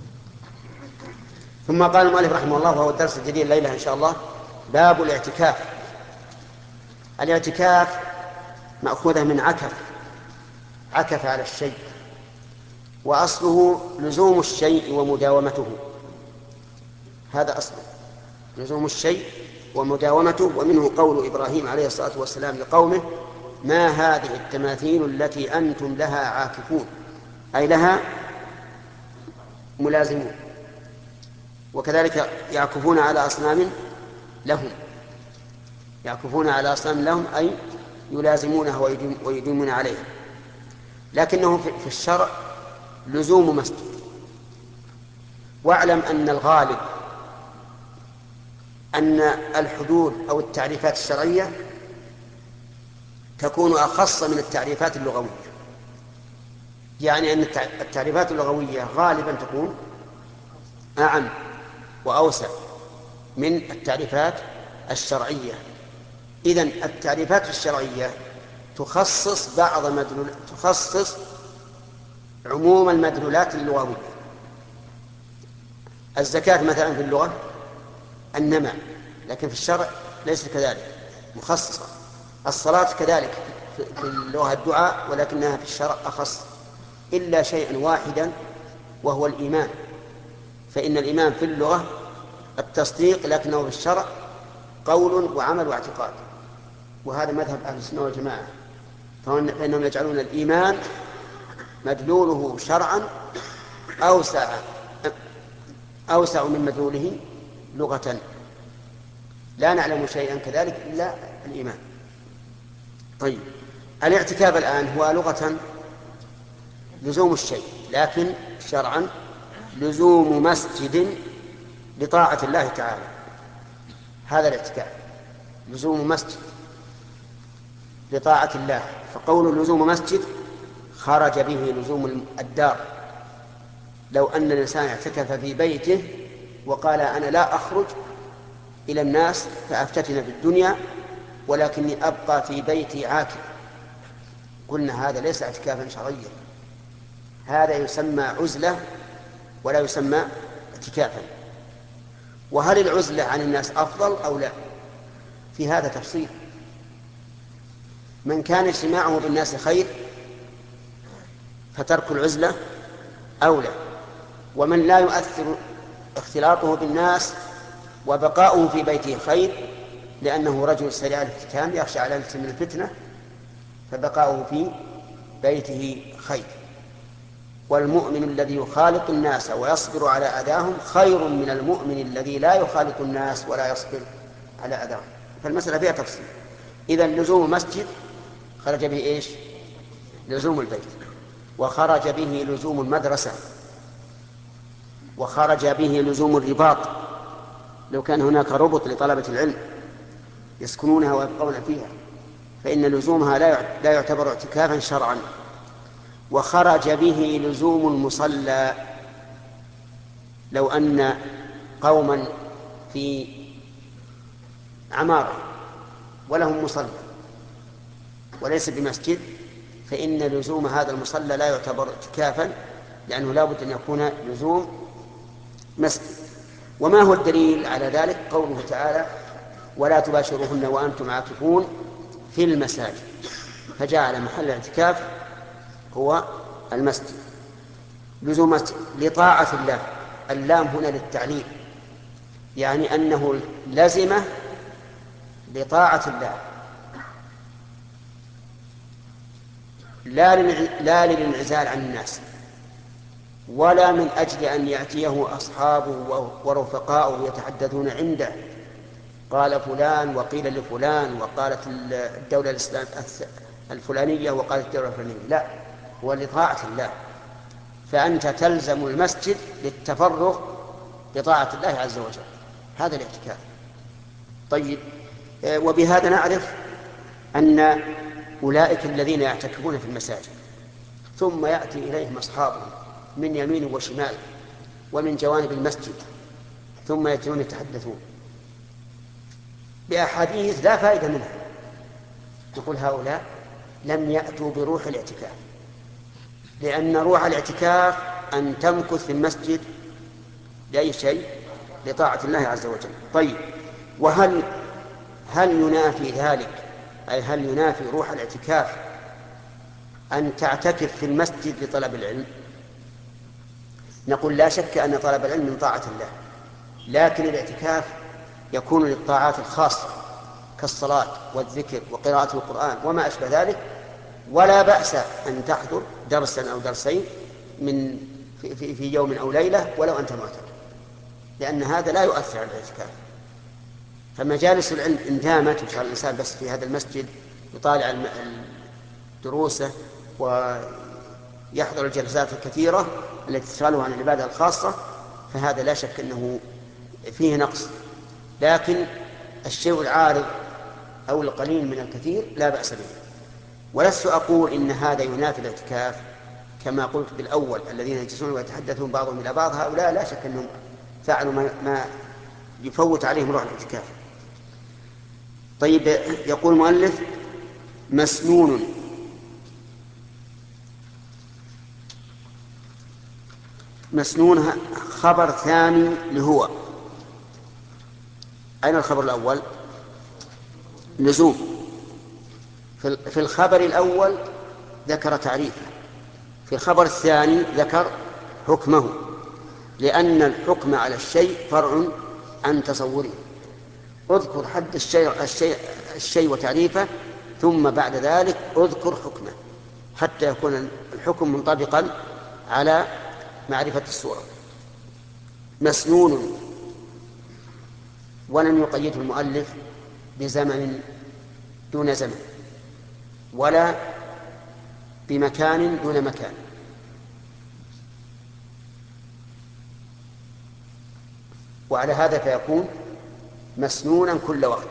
ثم قال المؤلف رحمه الله، وهو الدرس الجديد الليلة إن شاء الله، باب الاعتكاف. الاعتكاف مأخوذة من عكف على الشيء، وأصله لزوم الشيء ومداومته، هذا أصله لزوم الشيء ومداومته. ومنه قول إبراهيم عليه الصلاة والسلام لقومه ما هذه التماثيل التي أنتم لها عاكفون، أي لها ملازمون. وكذلك يعكفون على أصنام لهم، أي يلازمونها ويديمون عليها، لكنه في الشرع لزوم مسجد. واعلم أن الغالب أن الحدود أو التعريفات الشرعية تكون أخص من التعريفات اللغوية، يعني أن التعريفات اللغوية غالبا تكون أعم وأوسع من التعريفات الشرعية. إذن التعريفات الشرعية تخصص تخصص عموم المدلولات اللغوية. الزكاة مثلا في اللغة النماء، لكن في الشرع ليس كذلك، مخصصة. الصلاة كذلك في اللغة الدعاء، ولكنها في الشرع أخص، إلا شيئا واحدا وهو الإيمان، فإن الإيمان في اللغة التصديق، لكنه في الشرع قول وعمل واعتقاد، وهذا مذهب أهل السنة والجماعة، فإنهم يجعلون الإيمان مدلوله شرعا أوسع من مدلوله لغة. لا نعلم شيئا كذلك إلا الإيمان. طيب الاعتكاف الآن هو لغة لزوم الشيء، لكن شرعا لزوم مسجد لطاعة الله تعالى. هذا الاعتكاف لزوم مسجد لطاعة الله، فقول لزوم مسجد خرج به لزوم الدار. لو أن الإنسان اعتكف في بيته وقال أنا لا أخرج إلى الناس فأفتتن في الدنيا ولكني أبقى في بيتي عاكف، قلنا هذا ليس اعتكافا شرعيا، هذا يسمى عزلة ولا يسمى اعتكافا. وهل العزلة عن الناس أفضل أو لا؟ في هذا تفصيل. من كان اجتماعه بالناس خير فترك العزلة أولى، ومن لا يؤثر اختلاطه بالناس وبقاؤه في بيته خير، لأنه رجل سريع الكتام يخشى على نفسه من الفتنة، فبقاؤه في بيته خير. والمؤمن الذي يخالط الناس ويصبر على أذاهم خير من المؤمن الذي لا يخالط الناس ولا يصبر على أذاهم. فالمسألة فيها تفصيل. إذا لزوم المسجد خرج به إيش؟ لزوم البيت، وخرج به لزوم المدرسة، وخرج به لزوم الرباط. لو كان هناك ربط لطلبة العلم يسكنونها ويبقون فيها فإن لزومها لا يعتبر اعتكافا شرعا. وخرج به لزوم المصلى. لو أن قوما في عمارة ولهم مصلى وليس بمسجد فإن لزوم هذا المصلى لا يعتبر اعتكافا، لأنه لا بد أن يكون لزوم مسجد. وما هو الدليل على ذلك؟ قوله تعالى: ولا تباشروهن وأنتم عاكفون في المساجد، فجعل محل الاعتكاف هو المسجد. لزوم مسجد لطاعة الله، اللام هنا للتعليل، يعني أنه لزمه لطاعة الله لا للانعزال عن الناس، ولا من أجل أن يأتيه أصحابه ورفقاؤه يتحدثون عنده، قال فلان وقيل لفلان وقالت الدولة الفلانية وقالت الدولة الفلانية، لا، هو لطاعة الله. فأنت تلزم المسجد للتفرغ لطاعة الله عز وجل، هذا الاعتكاف. طيب، وبهذا نعرف أن أولئك الذين يعتكفون في المساجد ثم يأتي إليهم أصحابهم من يمين وشمال ومن جوانب المسجد ثم يأتون يتحدثون بأحاديث لا فائدة منها، نقول هؤلاء لم يأتوا بروح الاعتكاف، لأن روح الاعتكاف أن تمكث في المسجد لأي شيء؟ لطاعة الله عز وجل. طيب، وهل ينافي ذلك، أي هل ينافي روح الاعتكاف أن تعتكف في المسجد لطلب العلم؟ نقول لا شك أن طلب العلم من طاعة الله، لكن الاعتكاف يكون للطاعات الخاصة كالصلاة والذكر وقراءة القرآن وما أشبه ذلك، ولا بأس أن تحضر درسا أو درسين في يوم أو ليلة ولو أنت معتكف، لأن هذا لا يؤثر على الاعتكاف. فمجالس العلم إن دامت وصار الإنسان بس في هذا المسجد يطالع دروسه ويحضر الجلسات الكثيرة التي تشغله عن العبادة الخاصة، فهذا لا شك أنه فيه نقص. لكن الشيء العارض أو القليل من الكثير لا بأس به. ولست أقول إن هذا ينافي الاعتكاف كما قلت بالأول، الذين يجلسون ويتحدثون بعضهم إلى بعض، هؤلاء لا شك أنهم فعلوا ما يفوت عليهم روح الاعتكاف. طيب، يقول المؤلف: مسنون خبر ثاني لهو. أين الخبر الأول؟ لزوم. في الخبر الأول ذكر تعريفه، في الخبر الثاني ذكر حكمه، لأن الحكم على الشيء فرع عن تصوره. اذكر حد الشيء وتعريفه، ثم بعد ذلك اذكر حكمه حتى يكون الحكم منطبقا على معرفة الصورة. مسنون، ولم يقيده المؤلف بزمن دون زمن ولا بمكان دون مكان، وعلى هذا فيكون مسنونا كل وقت،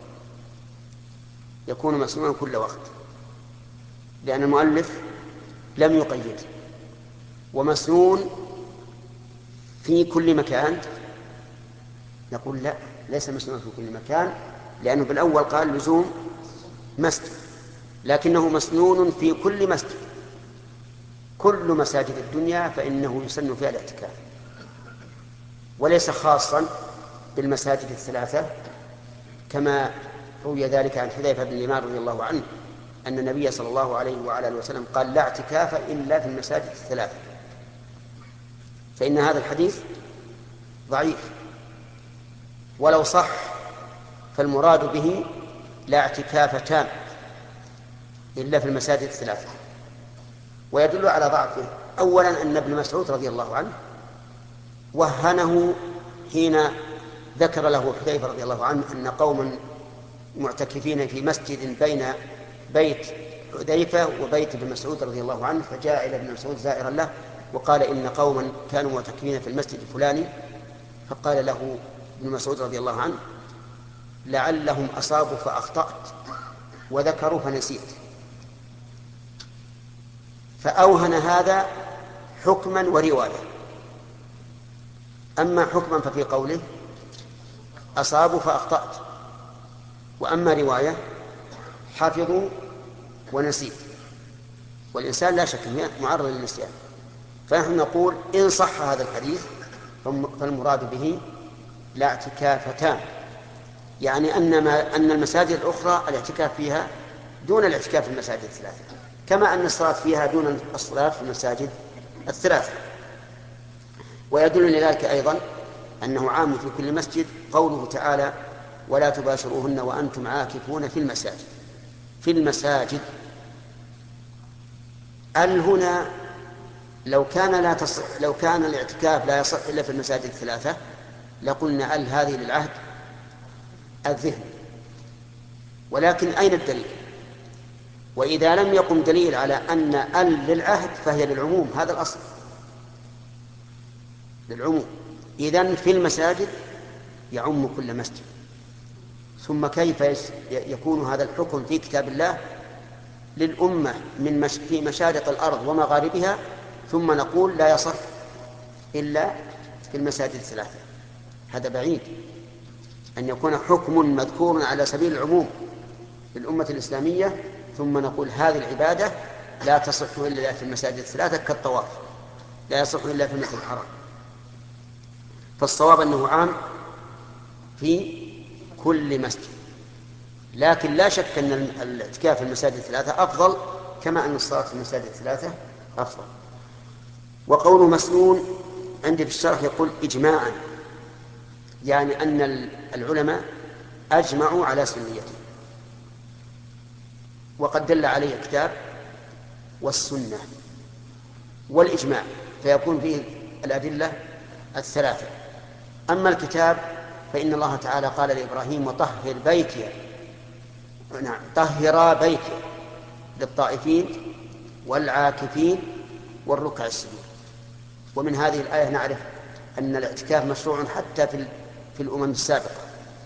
يكون مسنونا كل وقت، لأن المؤلف لم يقيد. ومسنون في كل مكان، نقول لا، ليس مسنون في كل مكان، لأنه بالأول قال لزوم مسجد، لكنه مسنون في كل مسجد. كل مساجد الدنيا فإنه يسن فيها الاعتكاف، وليس خاصا بالمساجد الثلاثة، كما روي ذلك عن حذيفة بن اليمان رضي الله عنه أن النبي صلى الله عليه وعلى آله وسلم قال: لا اعتكاف إلا في المساجد الثلاثة. فإن هذا الحديث ضعيف، ولو صح فالمراد به لا اعتكاف تام إلا في المساجد الثلاثة. ويدل على ضعفه أولا أن ابن مسعود رضي الله عنه وهنه حين ذكر له حذيفة رضي الله عنه أن قوما معتكفين في مسجد بين بيت حذيفة وبيت ابن مسعود رضي الله عنه، فجاء إلى ابن مسعود زائرا له وقال إن قوما كانوا معتكفين في المسجد الفلاني، فقال له ابن مسعود رضي الله عنه لعلهم أصابوا فأخطأت وذكروا فنسيت، فأوهن هذا حكما ورواية. أما حكما ففي قوله أصابوا فأخطأت، وأما رواية حفظوا ونسيت، والإنسان لا شك معرض للنسيان. فنحن نقول إن صح هذا الحديث فالمراد به لا اعتكاف تام، يعني أن المساجد الأخرى الاعتكاف فيها دون الاعتكاف في المساجد الثلاثة، كما أن الصلاة فيها دون الصلاة في المساجد الثلاثة. ويدل لذلك أيضا أنه عام في كل مسجد قوله تعالى ولا تباشروهن وأنتم عاكفون في المساجد. في المساجد هنا لو كان الاعتكاف لا يصح إلا في المساجد الثلاثة لقلنا هذه للعهد الذهن، ولكن أين الدليل؟ وإذا لم يقم دليل على أن للعهد فهي للعموم، هذا الأصل للعموم. إذن في المساجد يعم كل مسجد. ثم كيف يكون هذا الحكم في كتاب الله للأمة في مشارق الأرض ومغاربها ثم نقول لا يصح إلا في المساجد الثلاثة؟ هذا بعيد أن يكون حكم مذكور على سبيل العموم للأمة الإسلامية ثم نقول هذه العبادة لا تصح إلا في المساجد الثلاثة كالطواف لا يصح إلا في المسجد الحرام. فالصواب أنه عام في كل مسجد، لكن لا شك أن الاعتكاف في المساجد الثلاثة أفضل كما أن الصلاة في المساجد الثلاثة أفضل. وقوله مسنون عندي في الشرح يقول إجماعا، يعني أن العلماء أجمعوا على سنيته، وقد دل عليه الكتاب والسنة والإجماع، فيكون فيه الأدلة الثلاثة. أما الكتاب فإن الله تعالى قال لإبراهيم وطهر بيتي، نعم طهر بيتي للطائفين والعاكفين والركع السجود. ومن هذه الآية نعرف أن الاعتكاف مشروع حتى في الأمم السابقة.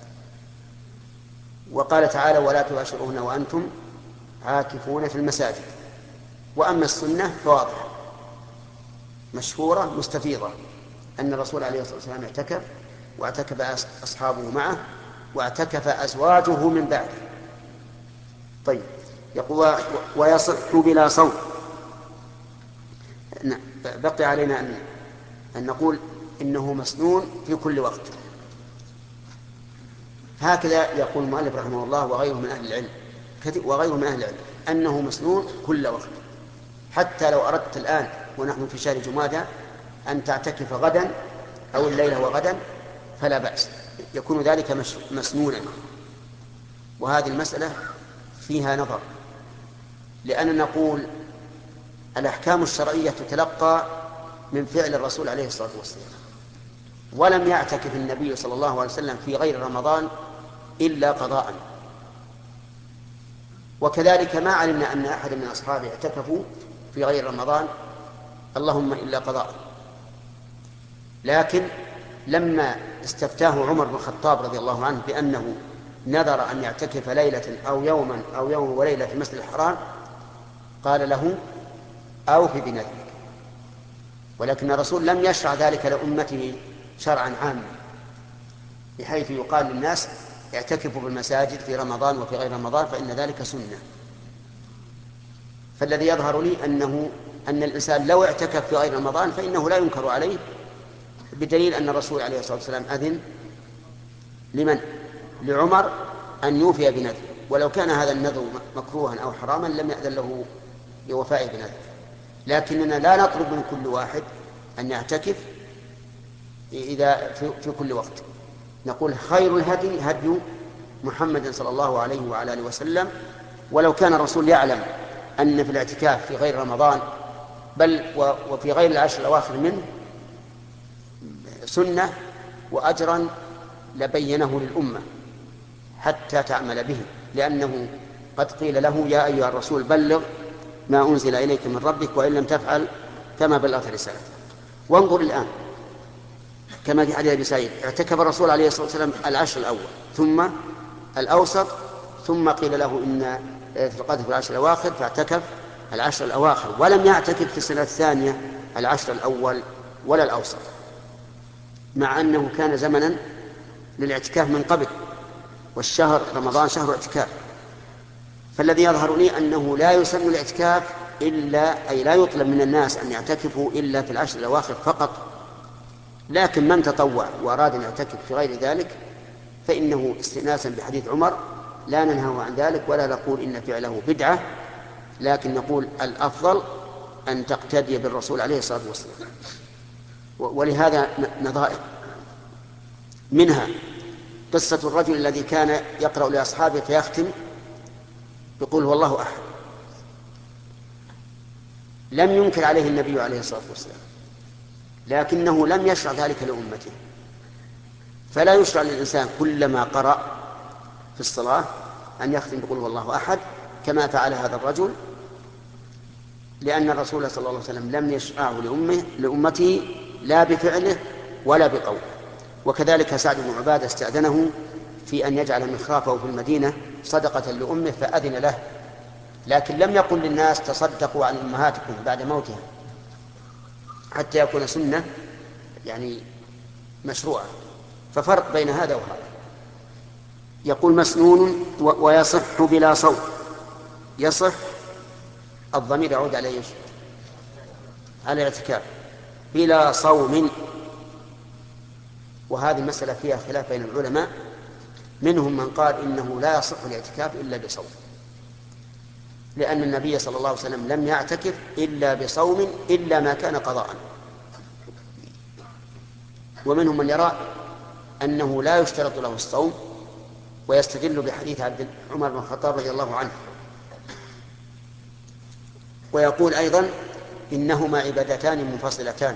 وقال تعالى ولا تباشروهن وأنتم عاكفون في المساجد. وأما السنة فواضحة مشهورة مستفيضة أن الرسول عليه الصلاة والسلام اعتكف، واعتكف أصحابه معه، واعتكف أزواجه من بعده. طيب يقول ويصح بلا صوم. بقي علينا أن نقول إنه مسنون في كل وقت، هكذا يقول المؤلف رحمه الله وغيره من أهل العلم أنه مسنون كل وقت. حتى لو أردت الآن ونحن في شهر جمادى أن تعتكف غدا أو الليلة وغدا فلا بأس، يكون ذلك مسنونا. وهذه المسألة فيها نظر، لأننا نقول الأحكام الشرعية تتلقى من فعل الرسول عليه الصلاة والسلام، ولم يعتكف النبي صلى الله عليه وسلم في غير رمضان إلا قضاء، وكذلك ما علمنا أن أحد من أصحابه اعتكفوا في غير رمضان اللهم إلا قضاء. لكن لما استفتاه عمر بن الخطاب رضي الله عنه بأنه نذر أن يعتكف ليلة أو يوما أو يوم وليلة في المسجد الحرام قال له أوفي بنذرك. ولكن الرسول لم يشرع ذلك لأمته شرعا عاما، بحيث يقال للناس اعتكفوا بالمساجد في رمضان وفي غير رمضان فإن ذلك سنة. فالذي يظهر لي أن الإنسان لو اعتكف في غير رمضان فإنه لا ينكر عليه، بدليل أن الرسول عليه الصلاة والسلام أذن لمن؟ لعمر أن يوفي بنذره، ولو كان هذا النذر مكروها أو حراما لم يأذن له بوفائه بنذره. لكننا لا نطلب من كل واحد أن يعتكف إذا في كل وقت. نقول خير الهدي هدي محمد صلى الله عليه وعلى آله وسلم. ولو كان الرسول يعلم أن في الاعتكاف في غير رمضان بل وفي غير العشر الأواخر منه سنة وأجرا لبينه للأمة حتى تعمل به، لأنه قد قيل له يا أيها الرسول بلغ ما أنزل إليك من ربك وإن لم تفعل فما بلغت رسالته. وانظر الآن كما في حديث أبي سعيد، اعتكف الرسول عليه الصلاة والسلام العشر الأول ثم الأوسط، ثم قيل له إن في القدر في العشر الأواخر فاعتكف العشر الأواخر، ولم يعتكف في السنة الثانية العشر الأول ولا الأوسط، مع أنه كان زمنا للاعتكاف من قبل، والشهر رمضان شهر اعتكاف. فالذي يظهر لي أنه لا يسن الاعتكاف إلا أي لا يطلب من الناس أن يعتكفوا إلا في العشر الأواخر فقط، لكن من تطوع وأراد أن يعتكف في غير ذلك فإنه استئناسا بحديث عمر لا ننهى عن ذلك ولا نقول إن فعله بدعة، لكن نقول الأفضل أن تقتدي بالرسول عليه الصلاة والسلام. ولهذا نظائر منها قصة الرجل الذي كان يقرأ لأصحابه فيختم يقول هو الله أحد، لم ينكر عليه النبي عليه الصلاة والسلام، لكنه لم يشرع ذلك لأمته. فلا يشرع للإنسان كلما قرأ في الصلاة أن يختم بقول هو الله أحد كما فعل هذا الرجل، لأن الرسول صلى الله عليه وسلم لم يشرعه لأمته لا بفعله ولا بقوله. وكذلك سعد بن عبادة استأذنه في أن يجعل مخرافه في المدينة صدقة لأمه فأذن له، لكن لم يقل للناس تصدقوا عن أمهاتكم بعد موتها، حتى يكون سنة يعني مشروعة. ففرق بين هذا وهذا. يقول مسنون ويصح بلا صوت. يصح الضمير يعود على ايش؟ على الاعتكاف بلا صوم، وهذه المسألة فيها خلاف بين العلماء، منهم من قال إنه لا يصح الاعتكاف إلا بصوم، لأن النبي صلى الله عليه وسلم لم يعتكف إلا بصوم إلا ما كان قضاء. ومنهم من يرى أنه لا يشترط له الصوم، ويستدل بحديث عمر بن الخطاب رضي الله عنه، ويقول أيضا إنهما عبادتان منفصلتان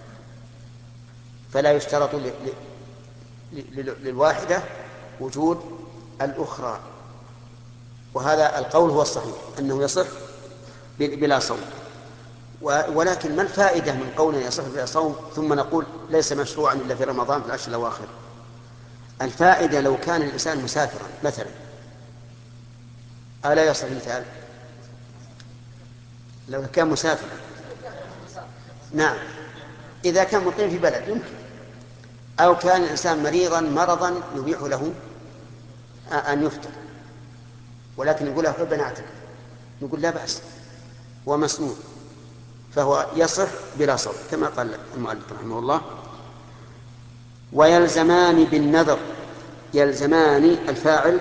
فلا يشترط للواحدة وجود الأخرى. وهذا القول هو الصحيح أنه يصح بلا صوم. ولكن ما الفائدة من قولنا يصح بلا صوم ثم نقول ليس مشروعا إلا في رمضان في العشر الأواخر؟ الفائدة لو كان الإنسان مسافرا مثلا، ألا يصح المثال؟ لو كان مسافرا، نعم، إذا كان مقيم في بلد يمكن، أو كان الإنسان مريضا مرضا يبيح له أن يفطر، ولكن يقول أحب أن أعتكف، نقول لا بأس ومسنون، فهو يصح بلا صوم كما قال المؤلف رحمه الله. ويلزمان بالنذر. يلزمان الفاعل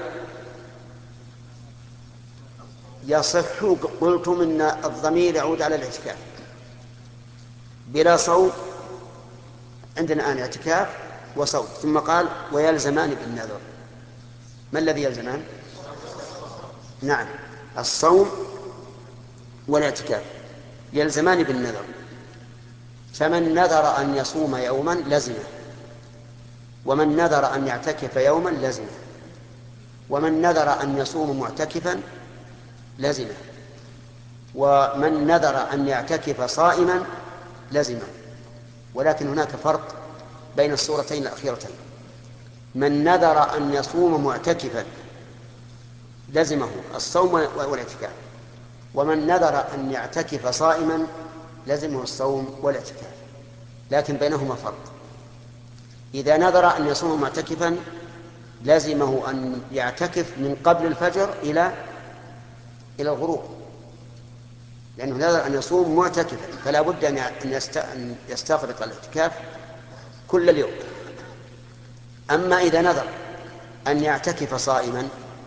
يصح، قلتم إن الضمير يعود على الاعتكاف. بلا صوم عندنا الآن اعتكاف وصوم، ثم قال ويلزمان بالنذر. ما الذي يلزمان؟ نعم، الصوم والاعتكاف يلزمان بالنذر. فمن نذر أن يصوم يوما لزمه، ومن نذر أن يعتكف يوما لزمه، ومن نذر أن يصوم معتكفا لزمه، ومن نذر أن يعتكف صائما لزمه. ولكن هناك فرق بين الصورتين الأخيرتين. من نذر أن يصوم معتكفا لزمه الصوم والاعتكاف، ومن نذر أن يعتكف صائما لزمه الصوم والاعتكاف، لكن بينهما فرق. إذا نذر أن يصوم معتكفا لزمه أن يعتكف من قبل الفجر إلى الغروب، لأنه نذر أن يصوم معتكفا، فلا بد أن يستغرق الاعتكاف كل اليوم. أما إذا نذر أن يعتكف صائما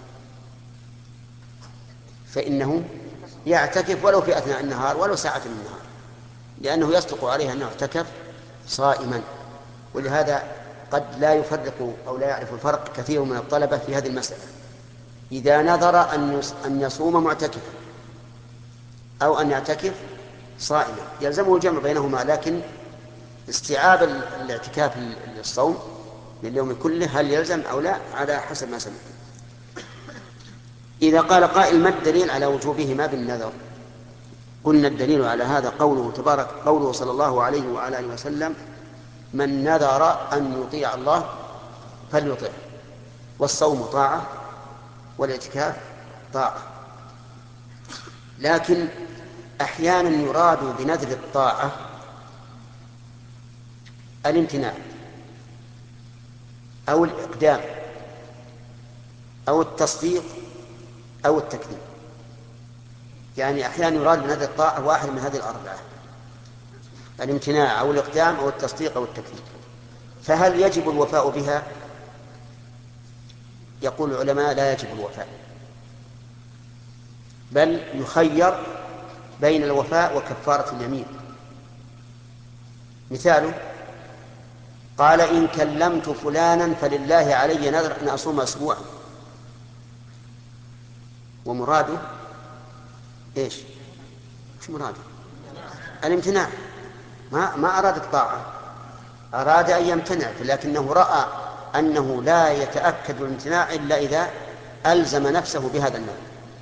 فإنه يعتكف ولو في أثناء النهار ولو ساعة من النهار، لأنه يصدق عليه أنه اعتكف صائما. ولهذا قد لا يفرق أو لا يعرف الفرق كثير من الطلبة في هذه المسألة. إذا نذر أن يصوم معتكفا أو أن يعتكف صائما يلزمه الجمع بينهما، لكن استيعاب الاعتكاف للصوم لليوم كله هل يلزم أو لا على حسب ما سمع. إذا قال قائل ما الدليل على وجوبهما بالنذر؟ قلنا الدليل على هذا قوله صلى الله عليه وعلى آله وسلم: من نذر أن يطيع الله فليطيع. والصوم طاعة والاعتكاف طاعة، لكن أحيانا يراد بنذر الطاعة الامتناع أو الإقدام أو التصديق أو التكذيب. يعني أحيانا يراد بنذر الطاعة واحد من هذه الأربعة: الامتناع أو الإقدام أو التصديق أو التكذيب. فهل يجب الوفاء بها؟ يقول العلماء: لا يجب الوفاء، بل يخير بين الوفاء وكفارة اليمين. مثاله: قال إن كلمت فلانا فلله علي نذر أن أصوم أسبوعا، ومراده إيش؟ مش مراده الامتناع، ما أراد الطاعة، أراد أن يمتنع، لكنه رأى أنه لا يتأكد الامتناع إلا إذا ألزم نفسه بهذا النذر.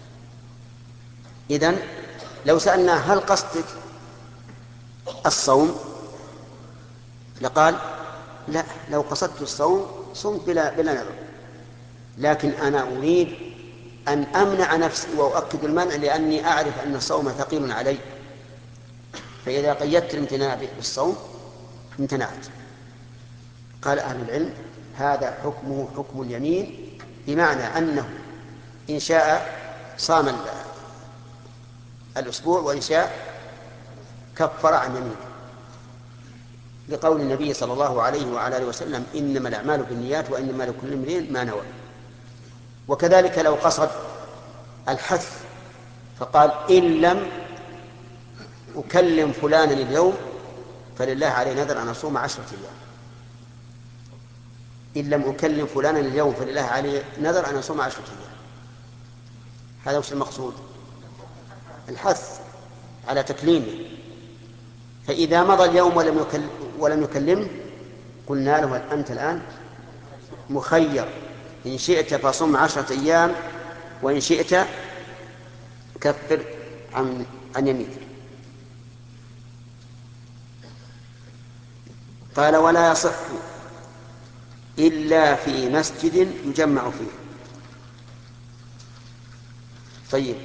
إذن لو سألنا هل قصدك الصوم؟ لقال: لا، لو قصدت الصوم صمت بلا نذر، لكن أنا أريد أن أمنع نفسي وأؤكد المنع لأني أعرف أن الصوم ثقيل علي، فإذا قيدت الامتناع بالصوم امتنعت. قال أهل العلم: هذا حكمه حكم اليمين، بمعنى أنه إن شاء صام الأسبوع وإن شاء كفر عن يمينه، لقول النبي صلى الله عليه وعلى آله وسلم: إنما الأعمال بالنيات وإنما لكل امرئ ما نوى. وكذلك لو قصد الحث فقال: إن لم أكلم فلانا اليوم فلله علي نذر أن أصوم 10 أيام. إن لم أكلم فلانا اليوم فلله علي نذر أن أصوم 10 أيام. هذا وش المقصود؟ الحث على تكليمه. فإذا مضى اليوم ولم يكلمه قلنا له: أنت الآن مخير، إن شئت فصم 10 أيام وإن شئت كفر عن يمينك. قال: ولا يصح إلا في مسجد يجمع فيه. طيب،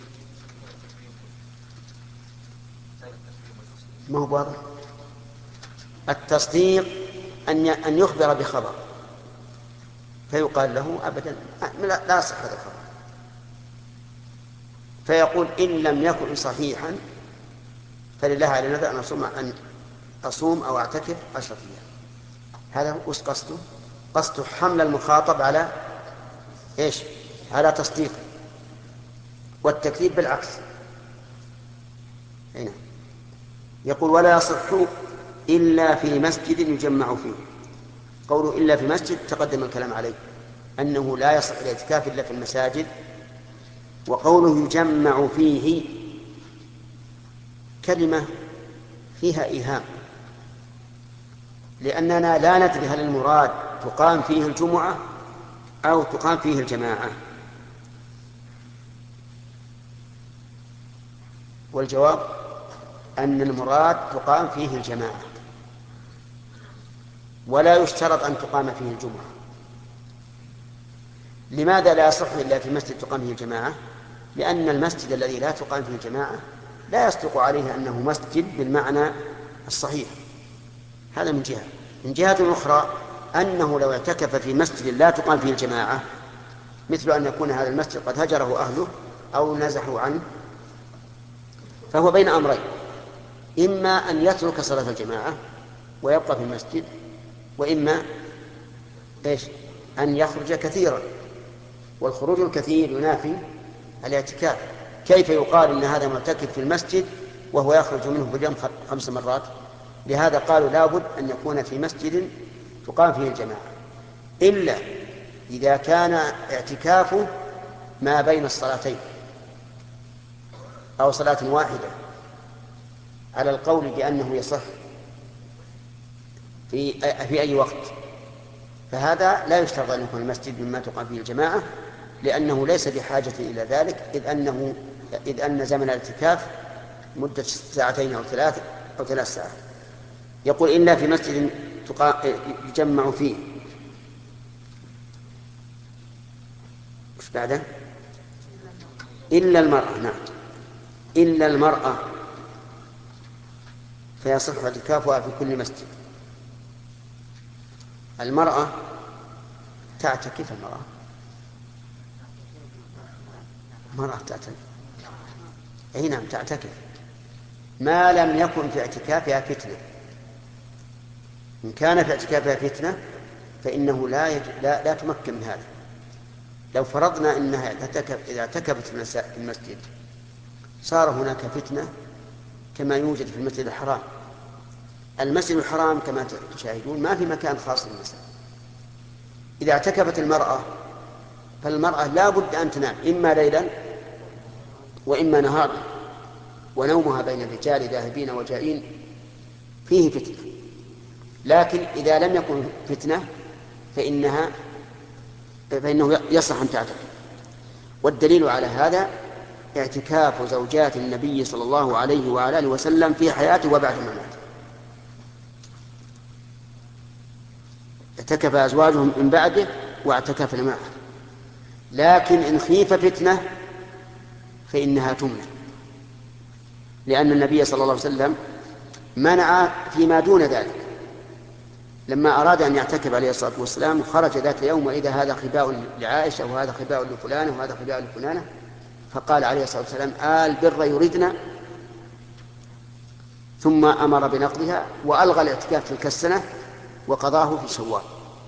ما هو واضح؟ التصديق أن يخبر بخبر فيقال له: أبدا لا يصح هذا الخبر، فيقول: إن لم يكن صحيحا فلله على نذر أن أصوم أو أعتكف 10 أيام. هذا وش قصده؟ قصده حمل المخاطب على إيش؟ على تصديق، والتكذيب بالعكس. هنا يقول: ولا يصح إلا في مسجد يجمع فيه. قوله إلا في مسجد تقدم الكلام عليه أنه لا يصح الاعتكاف إلا في المساجد. وقوله يجمع فيه كلمة فيها إيهام، لأننا لا ندري هل المراد تقام فيه الجمعة أو تقام فيه الجماعة. والجواب أن المراد تقام فيه الجماعة، ولا يشترط أن تقام فيه الجمعة. لماذا لا يصح إلا في مسجد تقام فيه الجماعة؟ لأن المسجد الذي لا تقام فيه الجماعة لا يصدق عليه أنه مسجد بالمعنى الصحيح. هذا من جهة. من جهة أخرى أنه لو اعتكف في مسجد لا تقام فيه الجماعة، مثل أن يكون هذا المسجد قد هجره أهله أو نزحوا عنه، فهو بين أمرين: إما أن يترك صلاة الجماعة ويبقى في المسجد، وإما أن يخرج كثيرا، والخروج الكثير ينافي الاعتكاف. كيف يقال إن هذا معتكف في المسجد وهو يخرج منه في اليوم 5 مرات؟ لهذا قالوا لابد أن يكون في مسجد تقام فيه الجماعة، إلا إذا كان اعتكافه ما بين الصلاتين أو صلاة واحدة، على القول بأنه يصح في أي وقت، فهذا لا يشترط أن يكون المسجد مما تقام فيه الجماعة، لأنه ليس بحاجة إلى ذلك، إذ أن زمن الاعتكاف مدة 2 أو 3 ساعات. يقول إلا في مسجد يجمع فيه. وش بعده؟ إلا المرأة. نعم، إلا المرأة فيصح اعتكافها في كل مسجد. المرأة تعتكف. المرأة تعتكف. أي نعم تعتكف، ما لم يكن في اعتكافها فتنة. إن كان في اعتكافها فتنة فإنه لا تمكن من هذا. لو فرضنا أنها إذا اعتكفت في المسجد صار هناك فتنة كما يوجد في المسجد الحرام. المسجد الحرام كما تشاهدون ما في مكان خاص للنساء. إذا اعتكفت المرأة فالمرأة لا بد أن تنام إما ليلا وإما نهارا، ونومها بين الرجال ذاهبين وجائين فيه فتنة. لكن إذا لم يكن فتنة فإنه يصح أن تعتكف. والدليل على هذا اعتكاف زوجات النبي صلى الله عليه وعلى آله وسلم في حياته وبعد مماته. اعتكف أزواجهم من بعده واعتكفن معه. لكن إن خيف فتنة فإنها تمنع، لأن النبي صلى الله عليه وسلم منع فيما دون ذلك. لما أراد أن يعتكف عليه الصلاة والسلام خرج ذات يوم وإذا هذا خباء لعائشة وهذا خباء لفلانة وهذا خباء لفلانة، فقال عليه الصلاة والسلام البر يردنا، ثم أمر بنقضها وألغى الاعتكاف تلك السنة وقضاه في شوال.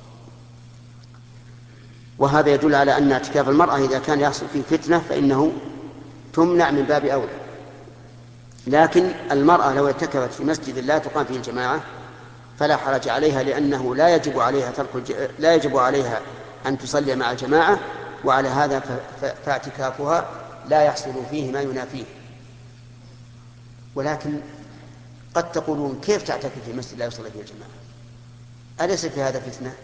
وهذا يدل على أن اعتكاف المرأة إذا كان يحصل فيه فتنة فإنه تمنع من باب أولى. لكن المرأة لو اعتكفت في مسجد لا تقام فيه الجماعة فلا حرج عليها، لأنه لا يجب عليها أن تصلي مع الجماعة، وعلى هذا فاعتكافها لا يحصل فيه ما ينافيه. ولكن قد تقولون كيف تعتكف في مسجد لا يصلي فيه الجماعة؟ أليس في هذا فتنة؟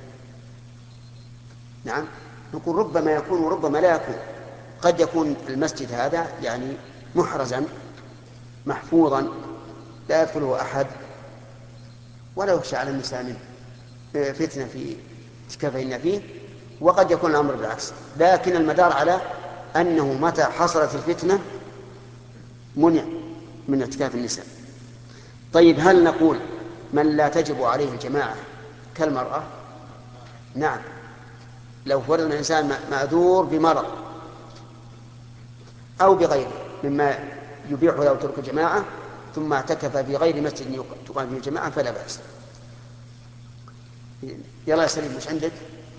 نعم، نقول ربما يكون وربما لا يكون. قد يكون المسجد هذا يعني محرزا محفوظا لا يدخله أحد ولا يخشى على النساء منه فتنة في اعتكافهن فيه، وقد يكون الأمر بالعكس. لكن المدار على أنه متى حصلت الفتنة منع من اعتكاف النساء. طيب، هل نقول من لا تجب عليه الجماعة كالمرأة؟ نعم، لو فرض الإنسان معذور بمرض أو بغيره مما يبيح له ترك الجماعة ثم اعتكف في غير مسجد تقام فيه الجماعة فلا بأس. يلا يا سليم، مش عندك؟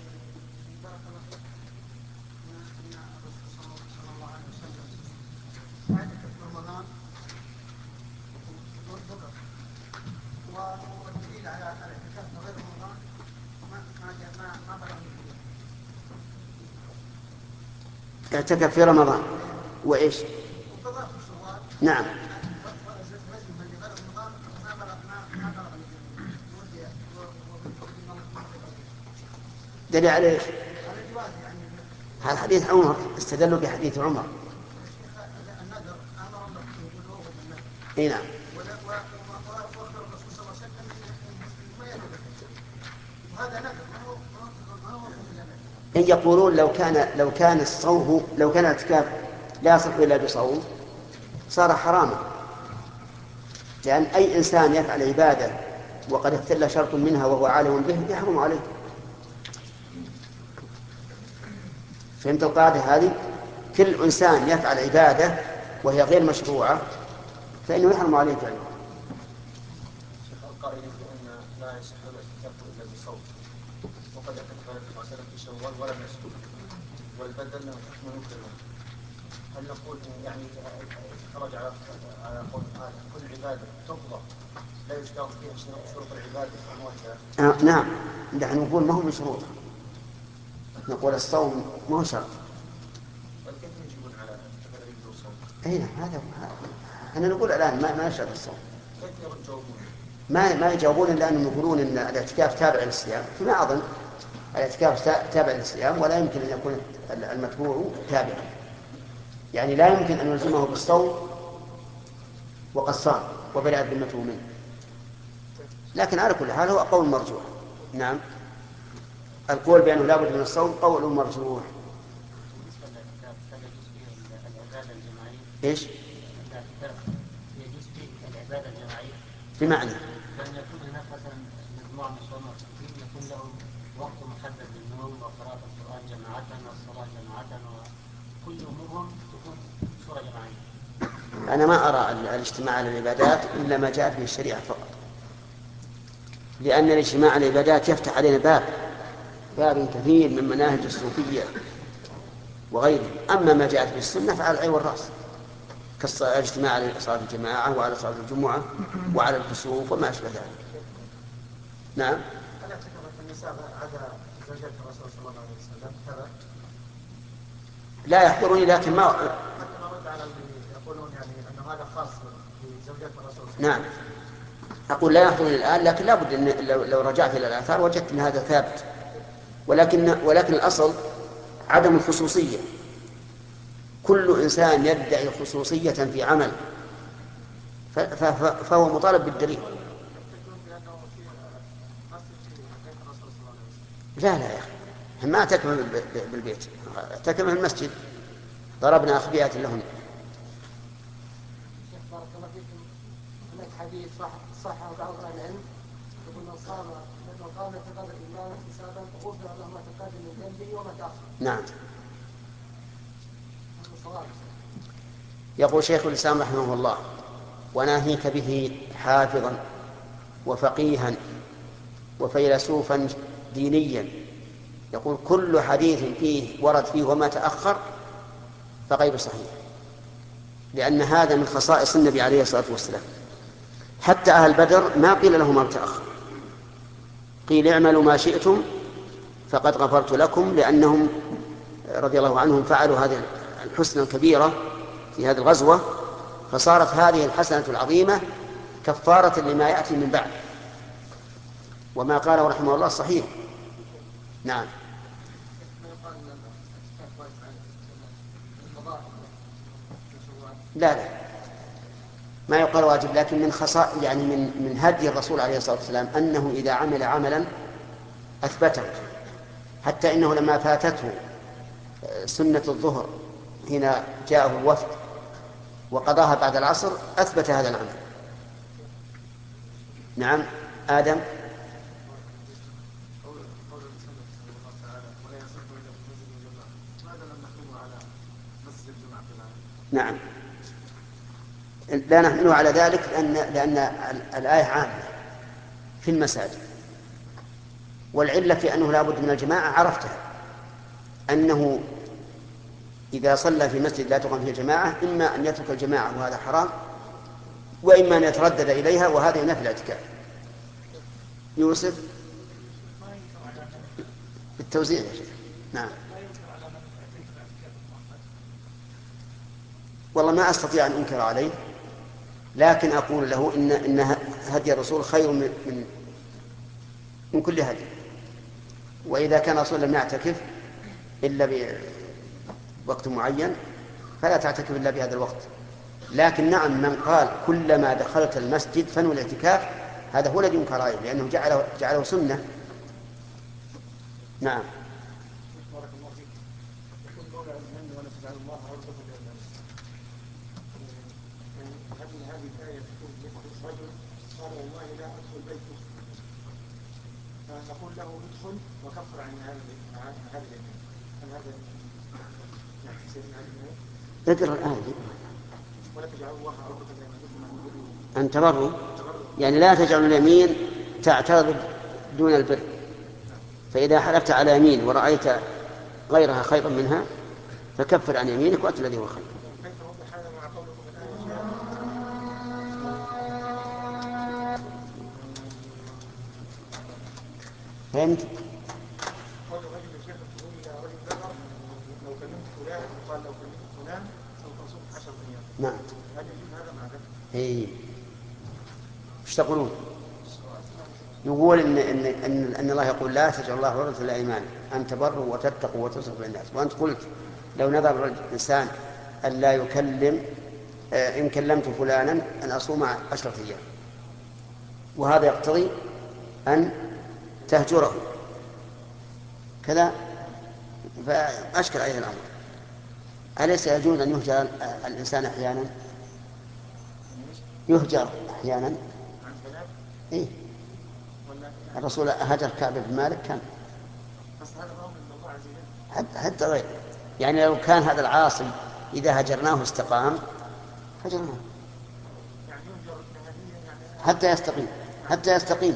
اعتكف في رمضان وإيش؟ نعم، دليل على ايش؟ هذا حديث عمر، استدلوا بحديث عمر. اي نعم. إن يقولون لو كان الاعتكاف لا يصح إلا بصوم صار حراما، لأن أي إنسان يفعل عبادة وقد اختل شرط منها وهو عالم به يحرم عليه. فهمت القاعدة هذه؟ كل إنسان يفعل عبادة وهي غير مشروعة فإنه يحرم عليه فعله. القائل بأن لا يصح الاعتكاف إلا بصوم، وقد اعتكف النبي صلى الله عليه وسلم في شوال ولم يصوم والبدل له حكم يكره. هل نقول يعني خرج على قول كل عبادة تقضى لا يشترط فيها شروط العبادة أمواتها؟ نعم، نحن نقول ما هو من شروط، نقول الصوم ما هو شرط. كيف يجيبون على الصوم؟ اي نعم، هذا احنا نقول الآن ما نشرط الصوم. ما يجاوبون إلا أنهم يقولون إن الاعتكاف تابع للصيام، فما أظن الاعتكاف تابع للصيام، ولا يمكن أن يكون المتبوع تابعا. يعني لا يمكن أن يلزمه بالصوم وقد صام وبرئت ذمته منه. لكن على كل حال هو قول مرجوح. نعم، القول بأنه لا بد من الصوم قول مرجوح. ايش؟ يجوز فيه العبادة الجماعية بمعنى لأن يكون هناك مثلا مجموعة من الصوم يكون له وقت محدد للنوم وقراءة القرآن جماعة والصلاة جماعة وكل أمورهم تكون صورة جماعية. أنا ما أرى الاجتماع على العبادات إلا ما جاءت به الشريعة فقط، لأن الاجتماع على العبادات يفتح علينا باب كثير من مناهج الصوفية وغيره. أما ما جاءت به السنة فعلى العين والرأس، كالاجتماع على صلاة الجماعة وعلى صلاة الجمعة وعلى الكسوف وما أشبه ذلك. نعم. هل اعتكفت النساء عدا زوجات الرسول صلى الله عليه وسلم كذا؟ لا يحضرني، لكن ما حتى نرد على اللي يقولون يعني أن هذا خاص بزوجات الرسول صلى الله عليه وسلم. نعم، أقول لا يحضرني الآن، لكن لا بد أن لو رجعت إلى الآثار وجدت أن هذا ثابت. ولكن الأصل عدم الخصوصية. كل إنسان يدعي خصوصية في عمل فهو مطالب بالدليل. لا يا أخي، ما اعتكف بالبيت، اعتكف في المسجد، ضربنا أخبيات لهم. بارك الله فيكم. هناك حديث صححه بعض أهل العلم يقول من صام من قام يتقبل الإيمان حسابا غفر له ما تقدم من ذنبه وما تأخر. نعم. يقول شيخ الإسلام رحمه الله: وناهيك به حافظا وفقيها وفيلسوفا دينيا. يقول كل حديث فيه ورد فيه وما تأخر فغير صحيح، لأن هذا من خصائص النبي عليه الصلاة والسلام. حتى أهل بدر ما قيل لهم ما تأخر، قيل اعملوا ما شئتم فقد غفرت لكم، لأنهم رضي الله عنهم فعلوا هذه الحسنى الكبيرة في هذه الغزوة، فصارت هذه الحسنة العظيمة كفارة لما يأتي من بعد. وما قاله رحمه الله صحيح. نعم. لا ما يقال واجب، لكن من خصائص يعني من هدي الرسول عليه الصلاة والسلام أنه إذا عمل عملا أثبته، حتى إنه لما فاتته سنة الظهر حين جاءه الوفد وقضاها بعد العصر أثبت هذا العمل. نعم. آدم. نعم، لا نحمله على ذلك لأن الآية عامة في المساجد، والعلة في أنه لا بد من الجماعة عرفتها، أنه إذا صلى في مسجد لا تقام فيه الجماعة إما أن يترك الجماعة وهذا حرام، وإما أن يتردد إليها وهذا ينافي الاعتكاف. يوسف بالتوزيع يا شيخ. نعم. والله ما أستطيع أن أنكر عليه، لكن أقول له إن هدي الرسول خير من كل هدي. وإذا كان الرسول لم يعتكف إلا بوقت معين فلا تعتكف إلا بهذا الوقت. لكن نعم، من قال كلما دخلت المسجد فنوى الاعتكاف هذا هو الذي ينكر عليه، لأنه جعله سنة. نعم. فنقول له ادخل وكفر عن هذا اليمين. هذا اقرأ الآية. ولا تجعلوا الله عرضة لأيمانكم أن تبروا، يعني لا تجعلوا اليمين تعترض دون البر، فإذا حلفت على يمين ورأيت غيرها خيرا منها فكفر عن يمينك وأت الذي هو خير. فهمت؟ قال الرجل الشيخ تقول إلى رجل ذكر لو كلمت فلان قال لو كلمت فلان سوف تصوم 10 أيام. نعم. هل يجب هذا مع ذلك؟ إيه. ايش تقولون؟ يقول إن الله يقول لا تجعل الله عرضة لأيمانكم أن تبروا وتتقوا وتصلحوا للناس، وأنت قلت لو نذر الإنسان أن لا يكلم إن كلمت فلانا أن أصوم 10 أيام، وهذا يقتضي أن تهجره كذا، فأشكل عليه الأمر. أليس يجوز أن يهجر الإنسان أحيانا؟ يهجر أحيانا. إيه؟ الرسول هجر كعب بن مالك كان حتى غير، يعني لو كان هذا العاصي إذا هجرناه استقام هجرناه حتى يستقيم.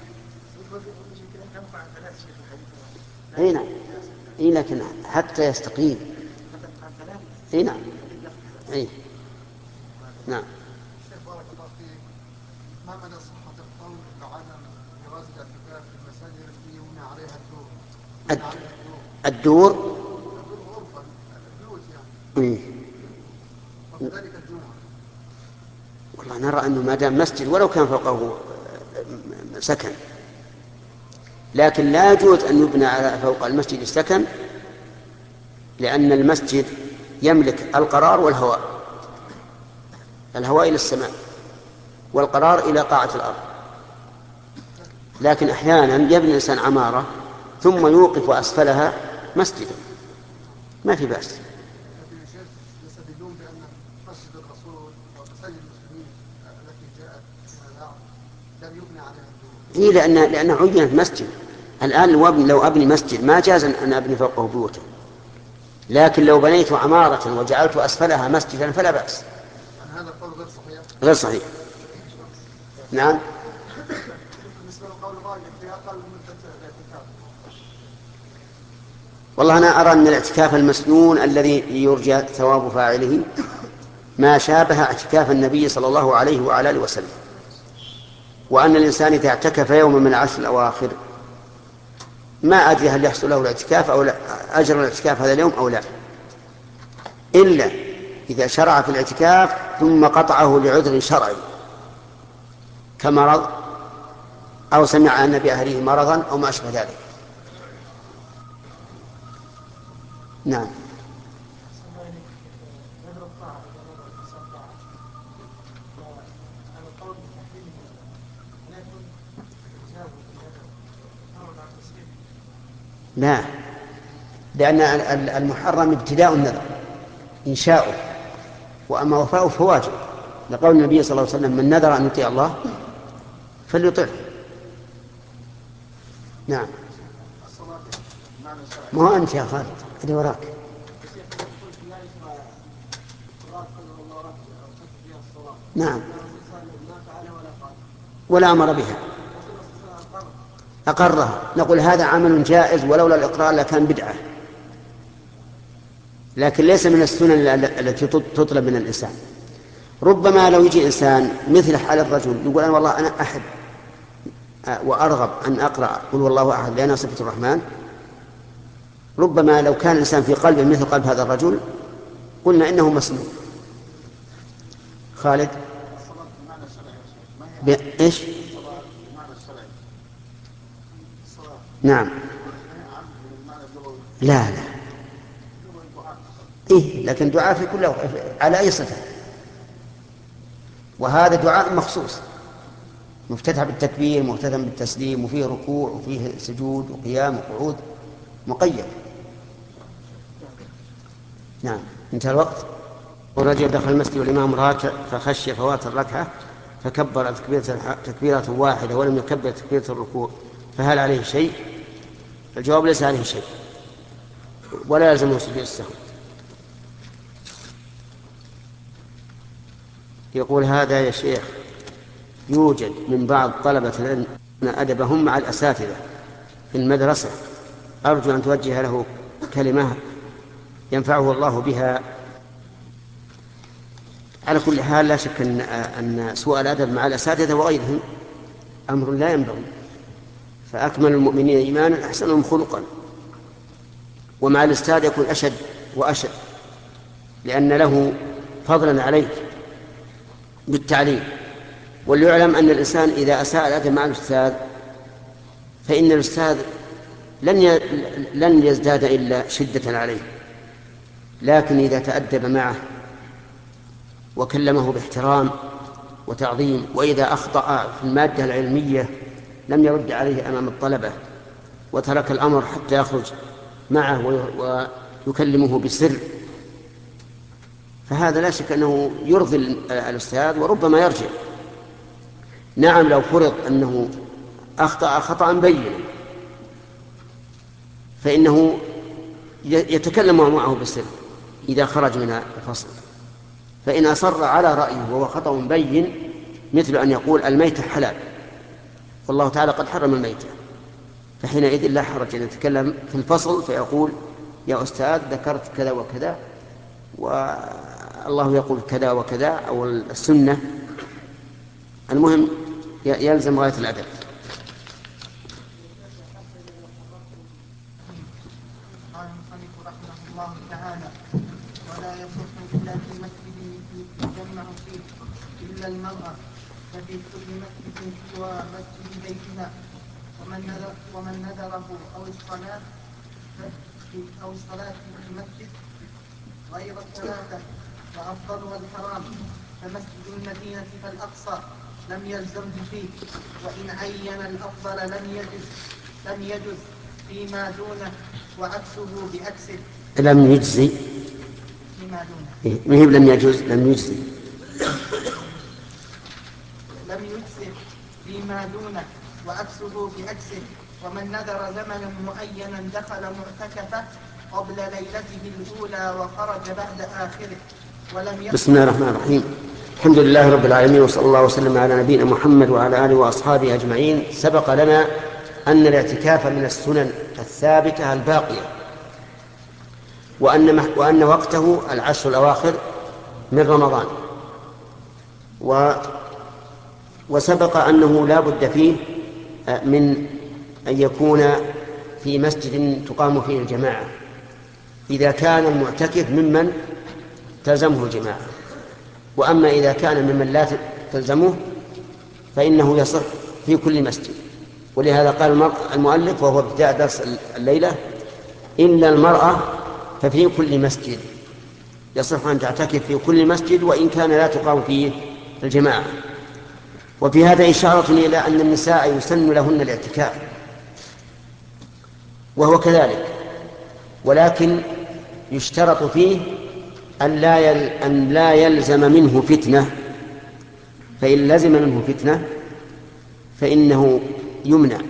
اي نعم، اي لكن حتى يستقيم. اي نعم، اي نعم. بارك الله فيك، ما مدى صحة القول بعدم جواز الاعتكاف في المساجد التي يبنى عليها الدور غرفة البيوت يعني، وكذلك الجمعة؟ والله نرى أنه ما دام مسجد ولو كان فوقه سكن، لكن لا يجوز أن يبنى على فوق المسجد السكن، لأن المسجد يملك القرار والهواء، الهواء إلى السماء والقرار إلى قاعة الأرض. لكن أحيانا يبني الإنسان عمارة ثم يوقف أسفلها مسجدا، ما في بأس. يستدلون بأن مسجد الرسول ومساجد المسلمين التي جاءت لم يبنى عليها الدور. لأن عينت مسجد. الآن لو أبني مسجد ما جاز أن أبني فوقه بيوتا، لكن لو بنيت عمارة وجعلت أسفلها مسجدا فلا بأس. هذا القول غير صحيح. غير صحيح. نعم. بالنسبة للقول الراجح في أقل من مدة الاعتكاف. والله أنا أرى أن الاعتكاف المسنون الذي يرجى ثواب فاعله ما شابه اعتكاف النبي صلى الله عليه وعلى آله وسلم، وأن الإنسان إذا اعتكف يوما من العشر الأواخر ما أدري هل يحصل له الاعتكاف أو لا، أجر الاعتكاف هذا اليوم أو لا، إلا إذا شرع في الاعتكاف ثم قطعه لعذر شرعي كمرض أو سمع أن بأهله مرضا أو ما أشبه ذلك. نعم. لا، لأن المحرم ابتداء النذر إنشاؤه، وأما وفاؤه فواجب، لقول النبي صلى الله عليه وسلم من نذر أن يطيع الله فليطعه. نعم. ما هو أنت يا خالد اللي وراك. نعم. ولا أمر بها، أقرها، نقول هذا عمل جائز ولولا الإقرار لكان بدعة، لكن ليس من السنن التي تطلب من الإنسان. ربما لو يجي إنسان مثل حال الرجل يقول أنا والله أنا أحب وأرغب أن أقرأ قل والله أحد لأنها صفة الرحمن، ربما لو كان الإنسان في قلبه مثل قلب هذا الرجل قلنا إنه مسنون. خالد إيش؟ نعم. لا إيه، لكن دعاء في كل على أي صفة، وهذا دعاء مخصوص مفتتح بالتكبير مختتم بالتسليم وفيه ركوع وفيه سجود وقيام وقعود مقيد. نعم. انتهى الوقت. ورجل دخل المسجد والإمام راكع فخشي فوات الركعة فكبر تكبيرة واحدة ولم يكبر تكبيرة الركوع، فهل عليه شيء؟ الجواب ليس عليه شيء ولا يلزمه سجود السهو. يقول هذا يا شيخ يوجد من بعض طلبة العلم أدبهم مع الأساتذة في المدرسة، أرجو أن توجه له كلمة ينفعه الله بها. على كل حال لا شك أن سوء الأدب مع الأساتذة وغيرهم أمر لا ينبغي، فأكمل المؤمنين إيمانا أحسنهم خلقا، ومع الأستاذ يكون أشد وأشد لأن له فضلا عليك بالتعليم. وليعلم أن الإنسان إذا أساء الأدب مع الأستاذ فإن الأستاذ لن يزداد إلا شدة عليه، لكن إذا تأدب معه وكلمه باحترام وتعظيم، وإذا أخطأ في المادة العلمية لم يرد عليه أمام الطلبة وترك الأمر حتى يخرج معه ويكلمه بسر، فهذا لا شك أنه يرضي الأستاذ وربما يرجع. نعم لو فرض أنه أخطأ خطأ بينا فإنه يتكلم معه بالسر إذا خرج من الفصل، فإن أصر على رأيه وهو خطأ بين مثل أن يقول الميتة حلال والله تعالى قد حرم الميتة، فحينئذ لا حرج أن يتكلم في الفصل فيقول يا أستاذ ذكرت كذا وكذا والله يقول كذا وكذا أو السنة، المهم يلزم غاية الأدب. قال المصنف رحمه الله تعالى: ولا يصح إلا في مسجد يجمع فيه إلا المرأة، ففي كل مسجد سوى مسجد بيتها، ومن نذره أو الصلاة في المسجد غير الثلاثة فأفضلها الحرام، فمسجد المدينة فالأقصى لم يلزمه فيه، وإن عين الأفضل لم يجز فيما دونه، وعكسه بعكسه. لم يجزي فيما دونه ما هي لم يجز لم يجزي لم يجزي فيما دونه وعكسه بعكسه، ومن نذر زمنا معينا دخل معتكفه قبل ليلته الأولى وخرج بعد آخره ولم بسم الله الرحمن الرحيم. الحمد لله رب العالمين، وصلى الله وسلم على نبينا محمد وعلى آله وأصحابه أجمعين. سبق لنا أن الاعتكاف من السنن الثابتة الباقية، وأن وقته العشر الأواخر من رمضان، وسبق أنه لا بد فيه من أن يكون في مسجد تقام فيه الجماعة إذا كان المعتكف ممن تلزمه الجماعة، وأما إذا كان ممن لا تلزمه فإنه يصح في كل مسجد. ولهذا قال المؤلف وهو ابتداء درس الليلة: إلا المرأة ففي كل مسجد، يصح أن تعتكف في كل مسجد وإن كان لا تقام فيه الجماعة. وفي هذا إشارة إلى أن النساء يسن لهن الاعتكاف، وهو كذلك، ولكن يشترط فيه أن لا يلزم منه فتنة، فإن لزم منه فتنة فإنه يمنع،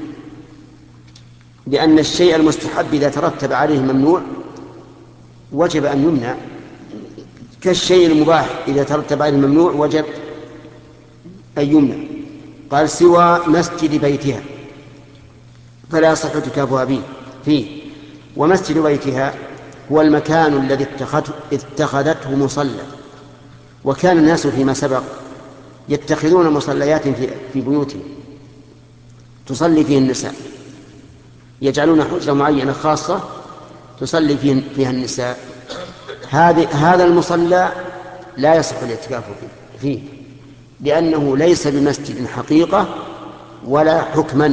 لأن الشيء المستحب إذا ترتب عليه ممنوع وجب أن يمنع، كالشيء المباح إذا ترتب عليه الممنوع وجب أن يمنع. قال: سوى مسجد بيتها فلا يصح اعتكافها فيه. ومسجد بيتها هو المكان الذي اتخذته مصلى، وكان الناس فيما سبق يتخذون مصليات في بيوتهم تصلي فيه النساء، يجعلون حجرة معينة خاصة تصلي فيها النساء. هذا المصلى لا يصح الاعتكاف فيه، لأنه ليس بمسجد حقيقة ولا حكما،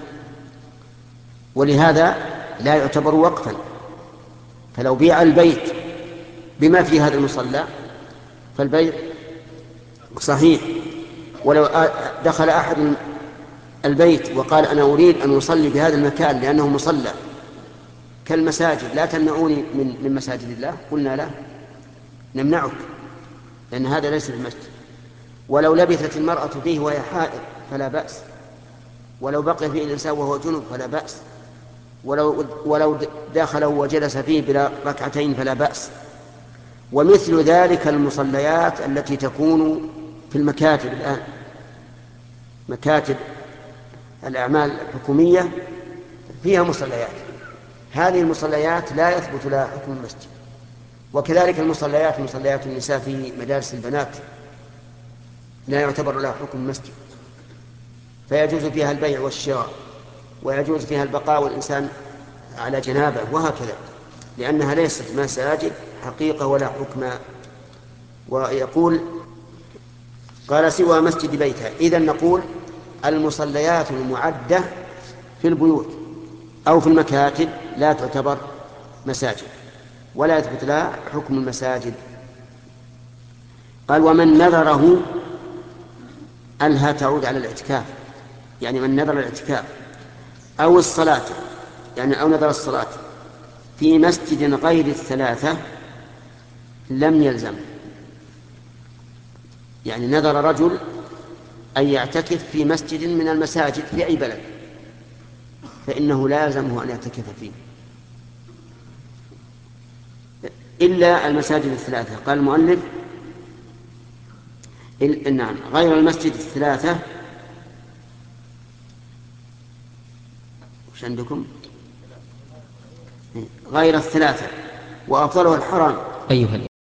ولهذا لا يعتبر وقفا. فلو بيع البيت بما في هذا المصلى فالبيع صحيح، ولو دخل أحد البيت وقال أنا أريد أن أصلي بهذا المكان لأنه مصلى كالمساجد لا تمنعوني من مساجد الله، قلنا لا، نمنعك، لأن هذا ليس بمسجد. ولو لبثت المرأة فيه وهي حائض فلا بأس، ولو بقي فيه الإنسان وهو جنب فلا بأس، ولو دخل وجلس فيه بلا ركعتين فلا بأس. ومثل ذلك المصليات التي تكون في المكاتب الآن، مكاتب الأعمال الحكومية فيها مصليات، هذه المصليات لا يثبت لها حكم المسجد. وكذلك مصليات النساء في مدارس البنات لا يعتبر لها حكم المسجد، فيجوز فيها البيع والشراء، ويجوز فيها البقاء والإنسان على جنابه، وهكذا، لأنها ليست مساجد حقيقة ولا حكم. ويقول قال سوى مسجد بيتها. إذن نقول المصليات المعدة في البيوت أو في المكاتب لا تعتبر مساجد ولا يثبت لها حكم المساجد. قال ومن نذره أنها تعود على الاعتكاف، يعني من نذر الاعتكاف أو الصلاة، يعني أو نذر الصلاة في مسجد غير الثلاثة لم يلزم. يعني نذر رجل أن يعتكف في مسجد من المساجد في أي بلد، فإنه لا يلزمه أن يعتكف فيه إلا المساجد الثلاثة. قال المؤلف نعم غير المسجد الثلاثة. وش عندكم؟ غير الثلاثة وأفضله الحرام. أيها